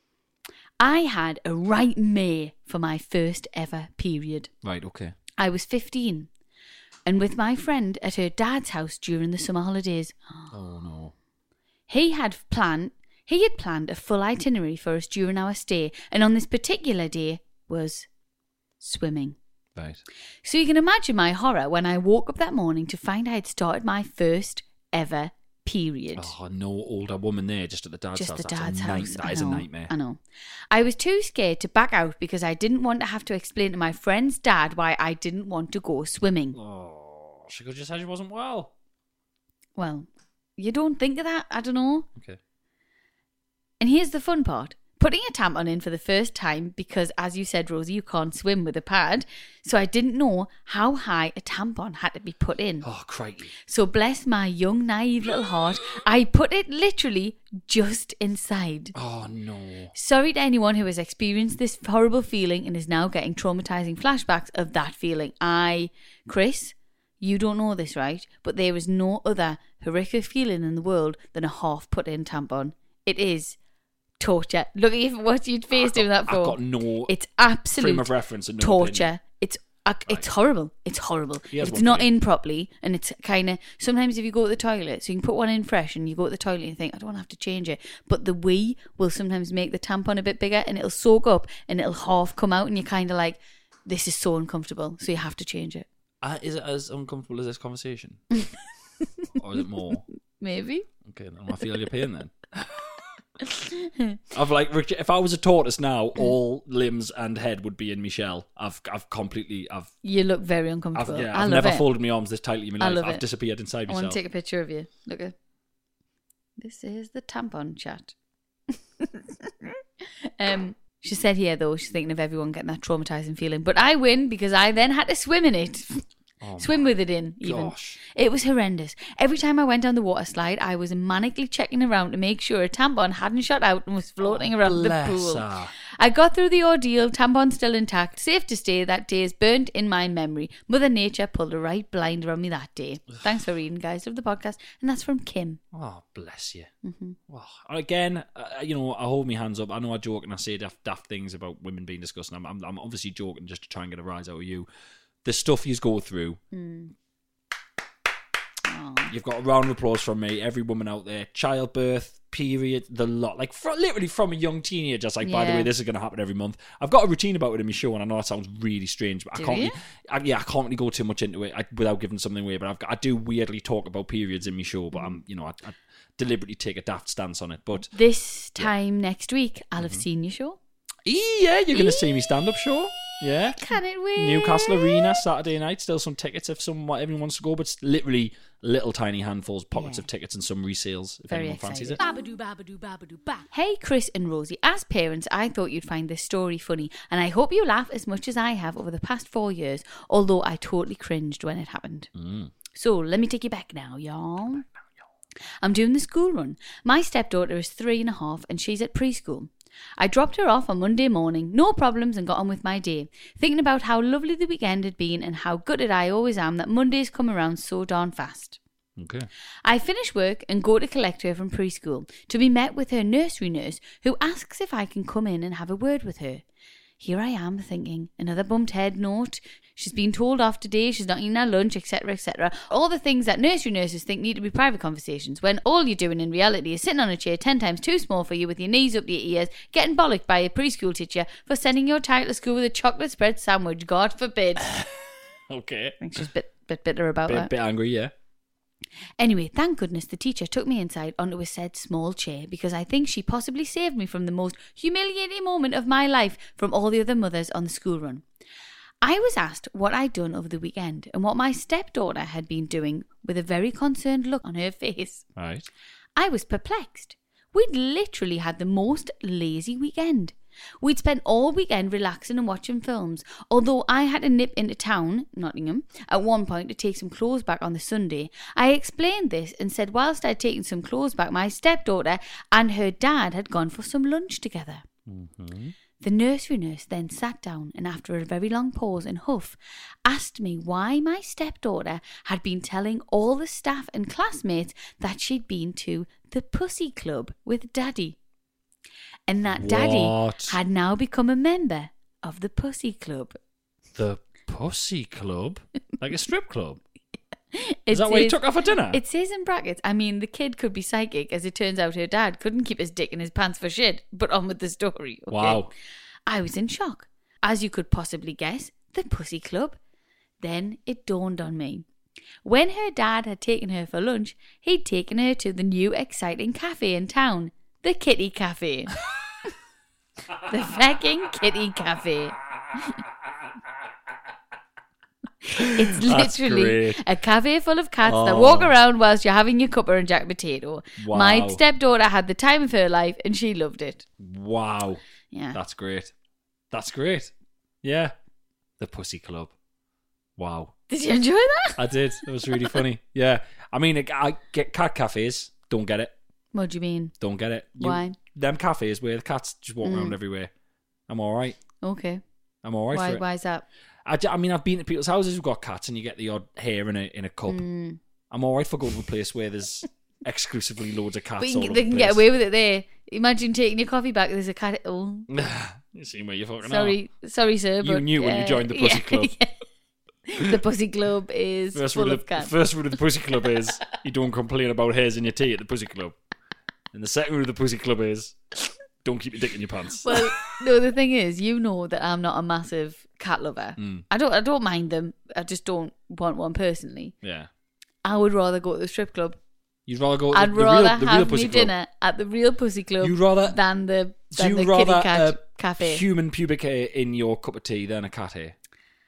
S4: I had a right May for my first ever period.
S5: Right, okay.
S4: I was fifteen and with my friend at her dad's house during the summer holidays.
S5: Oh no.
S4: He had planned he had planned a full itinerary for us during our stay, and on this particular day was swimming.
S5: Right.
S4: So you can imagine my horror when I woke up that morning to find I had started my first ever period.
S5: Oh, no older woman there just at the dad's
S4: Just
S5: house.
S4: the
S5: That's
S4: dad's
S5: a night-
S4: house.
S5: That
S4: I
S5: is a
S4: know,
S5: nightmare.
S4: I know. I was too scared to back out because I didn't want to have to explain to my friend's dad why I didn't want to go swimming.
S5: Oh, she could just said she wasn't well.
S4: Well, you don't think of that? I don't know.
S5: Okay.
S4: And here's the fun part. Putting a tampon in for the first time because, as you said, Rosie, you can't swim with a pad. So I didn't know how high a tampon had to be put in.
S5: Oh, crikey.
S4: So bless my young, naive little heart, I put it literally just inside.
S5: Oh, no.
S4: Sorry to anyone who has experienced this horrible feeling and is now getting traumatizing flashbacks of that feeling. I, Chris, you don't know this, right? But there is no other horrific feeling in the world than a half put in tampon. It is torture. Look at you, what you'd face doing that for.
S5: I've got no
S4: it's absolute
S5: frame of reference and no
S4: torture.
S5: opinion.
S4: It's uh, it's horrible. It's horrible.
S5: Here's
S4: If it's
S5: one
S4: not
S5: for you.
S4: in properly, and it's kind of sometimes if you go to the toilet, so you can put one in fresh, and you go to the toilet and you think I don't have to change it, but the wee will sometimes make the tampon a bit bigger, and it'll soak up, and it'll half come out, and you're kind of like, this is so uncomfortable, so you have to change it.
S5: Uh, is it as uncomfortable as this conversation? Or is it more?
S4: Maybe.
S5: Okay, then I feel your pain then. I've like if I was a tortoise now, all limbs and head would be in my shell. I've I've completely I've
S4: You look very
S5: I've,
S4: uncomfortable.
S5: yeah,
S4: I
S5: I've
S4: love
S5: never
S4: it.
S5: folded my arms this tightly in my
S4: I
S5: life.
S4: love
S5: I've
S4: it.
S5: disappeared inside
S4: I
S5: myself.
S4: want to take a picture of you. Look at this is the tampon chat. um, she said here though she's thinking of everyone getting that traumatizing feeling, but I win because I then had to swim in it.
S5: Oh
S4: Swim with it in, even.
S5: gosh.
S4: It was horrendous. Every time I went down the water slide, I was manically checking around to make sure a tampon hadn't shot out and was floating
S5: Oh,
S4: around the
S5: bless
S4: pool.
S5: her.
S4: I got through the ordeal, tampon still intact. Safe to say that day is burnt in my memory. Mother Nature pulled a right blinder on me that day. Thanks for reading, guys, of the podcast. And that's from Kim.
S5: Oh, bless you.
S4: Mm-hmm.
S5: Well, again, uh, you know, I hold my hands up. I know I joke and I say daft, daft things about women being disgusting. I'm, I'm, I'm obviously joking just to try and get a rise out of you. The stuff you go through.
S4: Mm.
S5: You've got a round of applause from me. Every woman out there, childbirth, period, the lot. Like fr- literally from a young teenager, just like, by the
S4: Yeah.
S5: way, this is going to happen every month. I've got a routine about it in my show, and I know that sounds really strange, but
S4: Do
S5: I can't.
S4: you?
S5: Really, I, yeah, I can't really go too much into it I, without giving something away. But I've got, I do weirdly talk about periods in my show, but I'm, you know, I, I deliberately take a daft stance on it. But
S4: This time next week, I'll have seen your show.
S5: yeah, you're going to see me stand up show. Yeah.
S4: Can it wait?
S5: Newcastle Arena, Saturday night. Still some tickets if someone everyone wants to go, but it's literally little tiny handfuls, pockets
S4: Yeah.
S5: of tickets and some resales if
S4: Very
S5: anyone fancies it.
S4: excited. Hey, Chris and Rosie. As parents, I thought you'd find this story funny, and I hope you laugh as much as I have over the past four years, although I totally cringed when it happened.
S5: Mm.
S4: So, let me take you back now, y'all. I'm doing the school run. My stepdaughter is three and a half, and she's at preschool. I dropped her off on Monday morning, no problems, and got on with my day, thinking about how lovely the weekend had been and how gutted I always am that Mondays come around so darn fast.
S5: Okay.
S4: I finish work and go to collect her from preschool to be met with her nursery nurse, who asks if I can come in and have a word with her. Here I am thinking, another bumped head note. She's been told off today, she's not eating her lunch, et cetera, et cetera. All the things that nursery nurses think need to be private conversations, when all you're doing in reality is sitting on a chair ten times too small for you with your knees up to your ears, getting bollocked by a preschool teacher for sending your child to school with a chocolate spread sandwich, God forbid.
S5: Okay.
S4: I think she's a bit, bit bitter about
S5: Bit,
S4: that.
S5: bit angry, yeah.
S4: Anyway, thank goodness the teacher took me inside onto a said small chair, because I think she possibly saved me from the most humiliating moment of my life from all the other mothers on the school run. I was asked what I'd done over the weekend and what my stepdaughter had been doing, with a very concerned look on her face.
S5: Right.
S4: I was perplexed. We'd literally had the most lazy weekend. We'd spent all weekend relaxing and watching films, although I had to nip into town, Nottingham, at one point to take some clothes back on the Sunday. I explained this and said whilst I'd taken some clothes back, my stepdaughter and her dad had gone for some lunch together.
S5: Mm-hmm.
S4: The nursery nurse then sat down and, after a very long pause and huff, asked me why my stepdaughter had been telling all the staff and classmates that she'd been to the Pussy Club with Daddy. And that Daddy
S5: What?
S4: had now become a member of the Pussy Club.
S5: The Pussy Club? Like a strip club?
S4: It
S5: Is that what you
S4: says-
S5: took off for dinner?
S4: It says in brackets, I mean, the kid could be psychic, as it turns out her dad couldn't keep his dick in his pants for shit, but on with the story. Okay?
S5: Wow.
S4: I was in shock. As you could possibly guess, the Pussy Club. Then it dawned on me. When her dad had taken her for lunch, he'd taken her to the new exciting cafe in town, the Kitty Cafe. The fucking Kitty Cafe. It's
S5: That's
S4: literally
S5: great.
S4: a cafe full of cats that
S5: Oh.
S4: walk around whilst you're having your cuppa and jack potato.
S5: Wow.
S4: My stepdaughter had the time of her life and she loved it.
S5: Wow.
S4: Yeah.
S5: That's great. That's great. Yeah. The Pussy Club. Wow.
S4: Did you enjoy that?
S5: I did. It was really funny. Yeah. I mean, I- I get cat cafes. Don't get it.
S4: What do you mean?
S5: Don't get it. You-
S4: Why?
S5: Them cafes where the cats just walk
S4: Mm.
S5: around everywhere. I'm all right.
S4: Okay.
S5: I'm all right
S4: why?
S5: for it.
S4: Why is that?
S5: I, d- I mean, I've been to people's houses who've got cats, and you get the odd hair in a in a cup.
S4: Mm.
S5: I'm all right for going to a place where there's exclusively loads of cats.
S4: But you
S5: all
S4: can,
S5: over
S4: they
S5: the
S4: can
S5: place.
S4: get away with it there. Imagine taking your coffee back. There's a cat. Oh,
S5: You see where you're fucking
S4: sorry, sorry, sir.
S5: You
S4: but,
S5: knew when you
S4: uh,
S5: joined the Pussy
S4: yeah,
S5: Club.
S4: yeah. The Pussy Club is
S5: First
S4: full
S5: rule
S4: of
S5: of,
S4: cats.
S5: first rule of the Pussy Club is you don't complain about hairs in your tea at the Pussy Club. And the second rule of the Pussy Club is don't keep your dick in your pants.
S4: Well, no, the thing is, you know that I'm not a massive cat lover.
S5: Mm.
S4: I don't I don't mind them. I just don't want one personally.
S5: Yeah.
S4: I would rather go to the strip club.
S5: You'd rather go to
S4: I'd
S5: the, the
S4: rather
S5: real, the real
S4: have
S5: Pussy
S4: me
S5: Club.
S4: dinner at the real Pussy Club
S5: You'd rather,
S4: than the,
S5: do
S4: than
S5: you
S4: the
S5: rather
S4: kitty cat
S5: a
S4: cafe.
S5: human pubic hair in your cup of tea than a cat hair?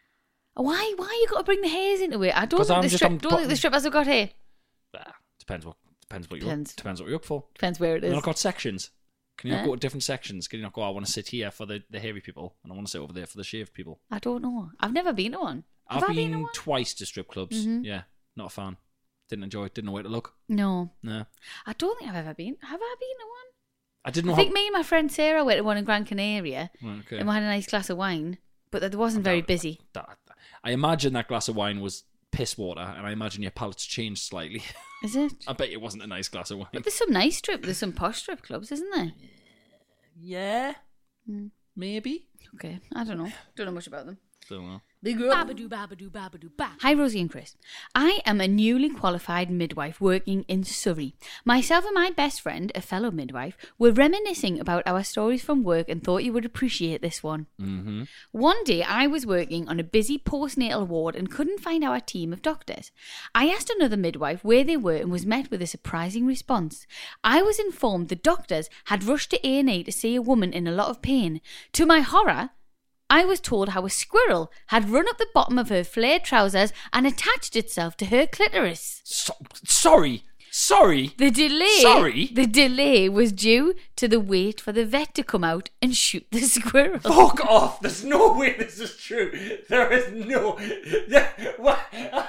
S4: Why Why you got to bring the hairs into it? I don't
S5: 'Cause
S4: think
S5: I'm
S4: the
S5: just-
S4: strip
S5: I'm
S4: don't think
S5: put-
S4: the strippers have got hair.
S5: Ah, depends what depends what you
S4: Depends.
S5: depends what you're up for.
S4: Depends where it
S5: You've
S4: is.
S5: not got sections. Can you not
S4: Eh?
S5: go to different sections? Can you not go, I want to sit here for the, the hairy people and I want to sit over there for the shaved people?
S4: I don't know. I've never been to one. Have
S5: I've
S4: I been,
S5: been
S4: to one?
S5: twice to strip clubs.
S4: Mhm.
S5: Yeah, not a fan. Didn't enjoy it. Didn't know where to look.
S4: No.
S5: No.
S4: I don't think I've ever been. Have I been to one?
S5: I didn't know
S4: I
S5: how...
S4: think me and my friend Sarah went to one in Gran Canaria
S5: Right, okay.
S4: and we had a nice glass of wine, but that wasn't very busy.
S5: That, I imagine that glass of wine was piss water, and I imagine your palate's changed slightly.
S4: Is it?
S5: I bet it wasn't a nice glass of wine.
S4: But there's some nice strip, there's some posh strip clubs, isn't there?
S5: Yeah,
S4: Mm.
S5: maybe.
S4: Okay, I don't know. Don't know much about them.
S5: Don't know.
S4: Big girl.
S6: Babadoo, babadoo, babadoo, ba.
S4: Hi, Rosie and Chris. I am a newly qualified midwife working in Surrey. Myself and my best friend, a fellow midwife, were reminiscing about our stories from work and thought you would appreciate this one.
S5: Mm-hmm.
S4: One day I was working on a busy postnatal ward and couldn't find our team of doctors. I asked another midwife where they were and was met with a surprising response. I was informed the doctors had rushed to A and E to see a woman in a lot of pain. To my horror, I was told how a squirrel had run up the bottom of her flared trousers and attached itself to her clitoris.
S5: So, sorry, sorry.
S4: The delay,
S5: Sorry?
S4: The delay was due to the wait for the vet to come out and shoot the squirrel.
S5: Fuck off! There's no way this is true. There is no. What?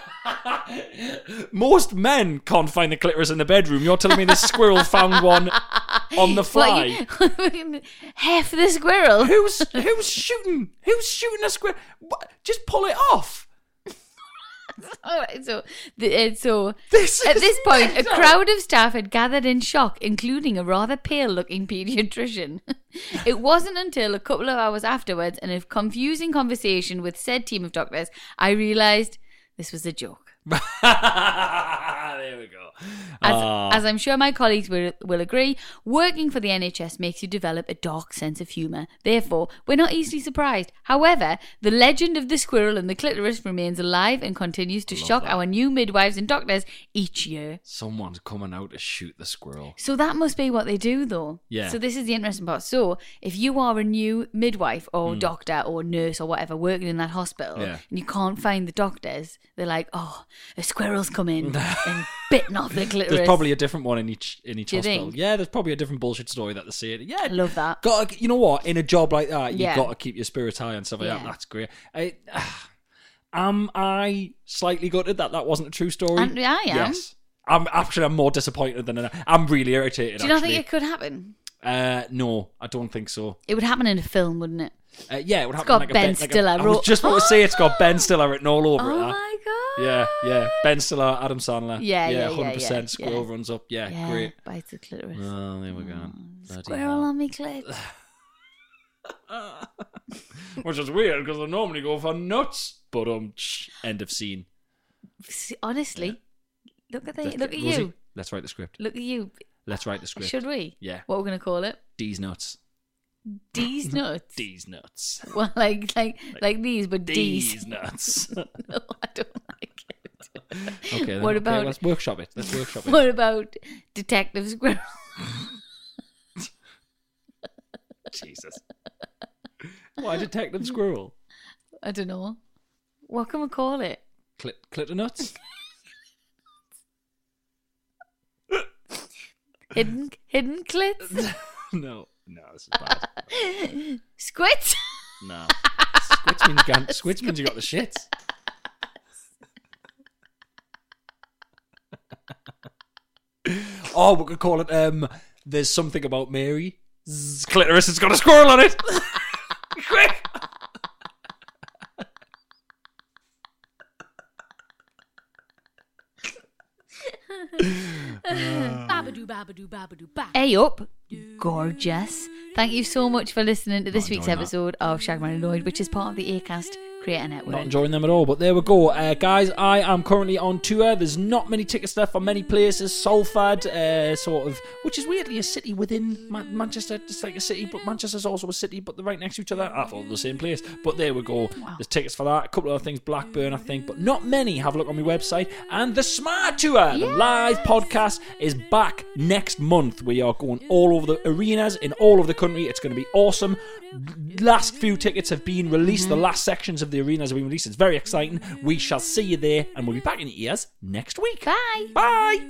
S5: Most men can't find the clitoris in the bedroom. You're telling me this squirrel found one on the fly?
S4: What, you- Hef the squirrel.
S5: Who's who's shooting? Who's shooting a squirrel? What? Just pull it off.
S4: All right, so the, uh, so
S5: This
S4: at
S5: is
S4: this point, a
S5: mental.
S4: crowd of staff had gathered in shock, including a rather pale-looking paediatrician. It wasn't until a couple of hours afterwards, in a confusing conversation with said team of doctors, I realised this was a joke.
S5: There we go.
S4: As,
S5: Ah.
S4: as I'm sure my colleagues will, will agree, working for the N H S makes you develop a dark sense of humour. Therefore, we're not easily surprised. However, the legend of the squirrel and the clitoris remains alive and continues to
S5: Love
S4: shock
S5: that.
S4: our new midwives and doctors each year.
S5: Someone's coming out to shoot the squirrel.
S4: So that must be what they do, though.
S5: Yeah.
S4: So this is the interesting part. So if you are a new midwife or
S5: Mm.
S4: doctor or nurse or whatever working in that hospital
S5: Yeah.
S4: and you can't find the doctors, they're like, oh, a squirrel's come in and bitten off the clitoris.
S5: There's probably a different one in each in each
S4: Do you
S5: hospital.
S4: think?
S5: Yeah, there's probably a different bullshit story that they say. Yeah,
S4: I love that.
S5: Got you know what? In a job like that, you
S4: Yeah.
S5: got to keep your spirits high and stuff like
S4: Yeah.
S5: that. That's great. I, am I slightly gutted that that wasn't a true story?
S4: And I am.
S5: Yes. I'm actually I'm more disappointed than I'm really irritated.
S4: Do you not
S5: actually.
S4: think it could happen?
S5: Uh, no, I don't think so.
S4: It would happen in a film, wouldn't it?
S5: Uh, yeah, it would happen.
S4: got
S5: like a
S4: Ben
S5: like a-
S4: Stiller
S5: I was
S4: wrote-
S5: just about to say it's got Ben Stiller written all over
S4: Oh
S5: it. that.
S4: my god!
S5: Yeah, yeah. Ben Stiller, Adam Sandler.
S4: Yeah, yeah, yeah,
S5: one hundred percent.
S4: yeah,
S5: Squirrel
S4: yeah.
S5: runs up. Yeah,
S4: Yeah,
S5: great.
S4: bites the clitoris.
S5: Oh, there we go. Bloody
S4: Squirrel
S5: hell.
S4: on me clit.
S5: Which is weird because I normally go for nuts. But um, end of scene.
S4: See, Honestly, look at the,
S5: Let's
S4: look
S5: get-
S4: at
S5: Rosie,
S4: you.
S5: Let's write the script.
S4: Look at you.
S5: Let's write the script.
S4: Should we?
S5: Yeah.
S4: What we're gonna call it?
S5: D's nuts.
S4: D's nuts.
S5: D's nuts.
S4: Well, like like like these, but
S5: D's
S4: D's.
S5: nuts.
S4: No, I don't like it.
S5: Okay. Then,
S4: What
S5: okay,
S4: about
S5: let's workshop it. Let's workshop it.
S4: what about Detective Squirrel?
S5: Jesus. Why Detective Squirrel?
S4: I don't know. What can we call it?
S5: Clit, clitter nuts.
S4: Hidden hidden clits?
S5: No, no, this is bad.
S4: Squits?
S5: No. Squits means, gan- squits means you got the shits. Oh, we could call it, um, There's Something About Mary. Zzz, clitoris has got a squirrel on it. Quick.
S4: Hey up, gorgeous. Thank you so much for listening to this
S5: Not
S4: week's
S5: enjoying
S4: episode of Shagman and Lloyd, which is part of the Acast Creator Network.
S5: Not enjoying them at all, but there we go. Uh, guys, I am currently on tour. There's not many tickets left for many places. Salford, uh, sort of, which is weirdly a city within Ma- Manchester. It's like a city, but Manchester's also a city, but they're right next to each other. I thought they were the same place, but there we go.
S4: Wow.
S5: There's tickets for that. A couple of other things, Blackburn, I think, but not many. Have a look on my website. And the Smart Tour, the live podcast, is back next month. We are going all over the arenas in all over the country. It's going to be awesome. Last few tickets have been released. Mm-hmm. The last sections of the arenas have been released. It's very exciting. We shall see you there, and we'll be back in your ears next week.
S4: Bye.
S5: Bye.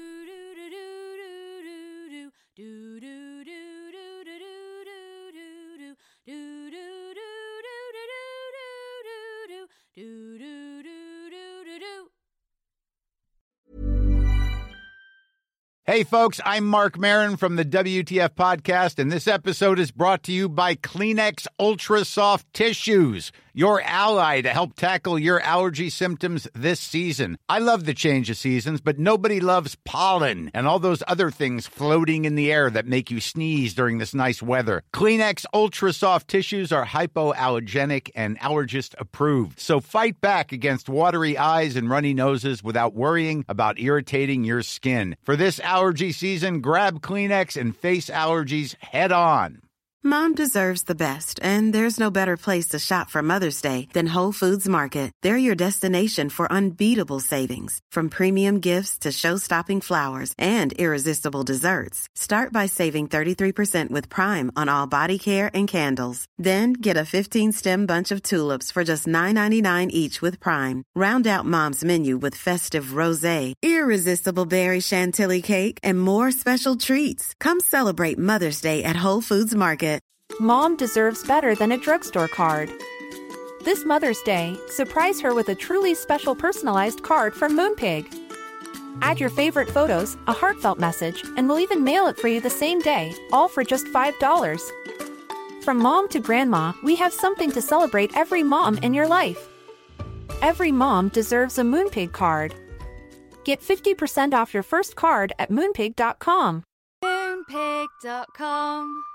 S12: Hey, folks, I'm Mark Maron from the W T F Podcast, and this episode is brought to you by Kleenex Ultra Soft Tissues, your ally to help tackle your allergy symptoms this season. I love the change of seasons, but nobody loves pollen and all those other things floating in the air that make you sneeze during this nice weather. Kleenex Ultra Soft Tissues are hypoallergenic and allergist approved, so fight back against watery eyes and runny noses without worrying about irritating your skin. For this allergy season, grab Kleenex and face allergies head on.
S9: Mom deserves the best, and there's no better place to shop for Mother's Day than Whole Foods Market. They're your destination for unbeatable savings, from premium gifts to show-stopping flowers and irresistible desserts. Start by saving thirty-three percent with Prime on all body care and candles. Then get a fifteen-stem bunch of tulips for just nine ninety-nine each with Prime. Round out Mom's menu with festive rosé, irresistible berry chantilly cake, and more special treats. Come celebrate Mother's Day at Whole Foods Market.
S13: Mom deserves better than a drugstore card. This Mother's Day, surprise her with a truly special personalized card from Moonpig. Add your favorite photos, a heartfelt message, and we'll even mail it for you the same day, all for just five dollars. From mom to grandma, we have something to celebrate every mom in your life. Every mom deserves a Moonpig card. Get fifty percent off your first card at moonpig dot com.
S6: Moonpig dot com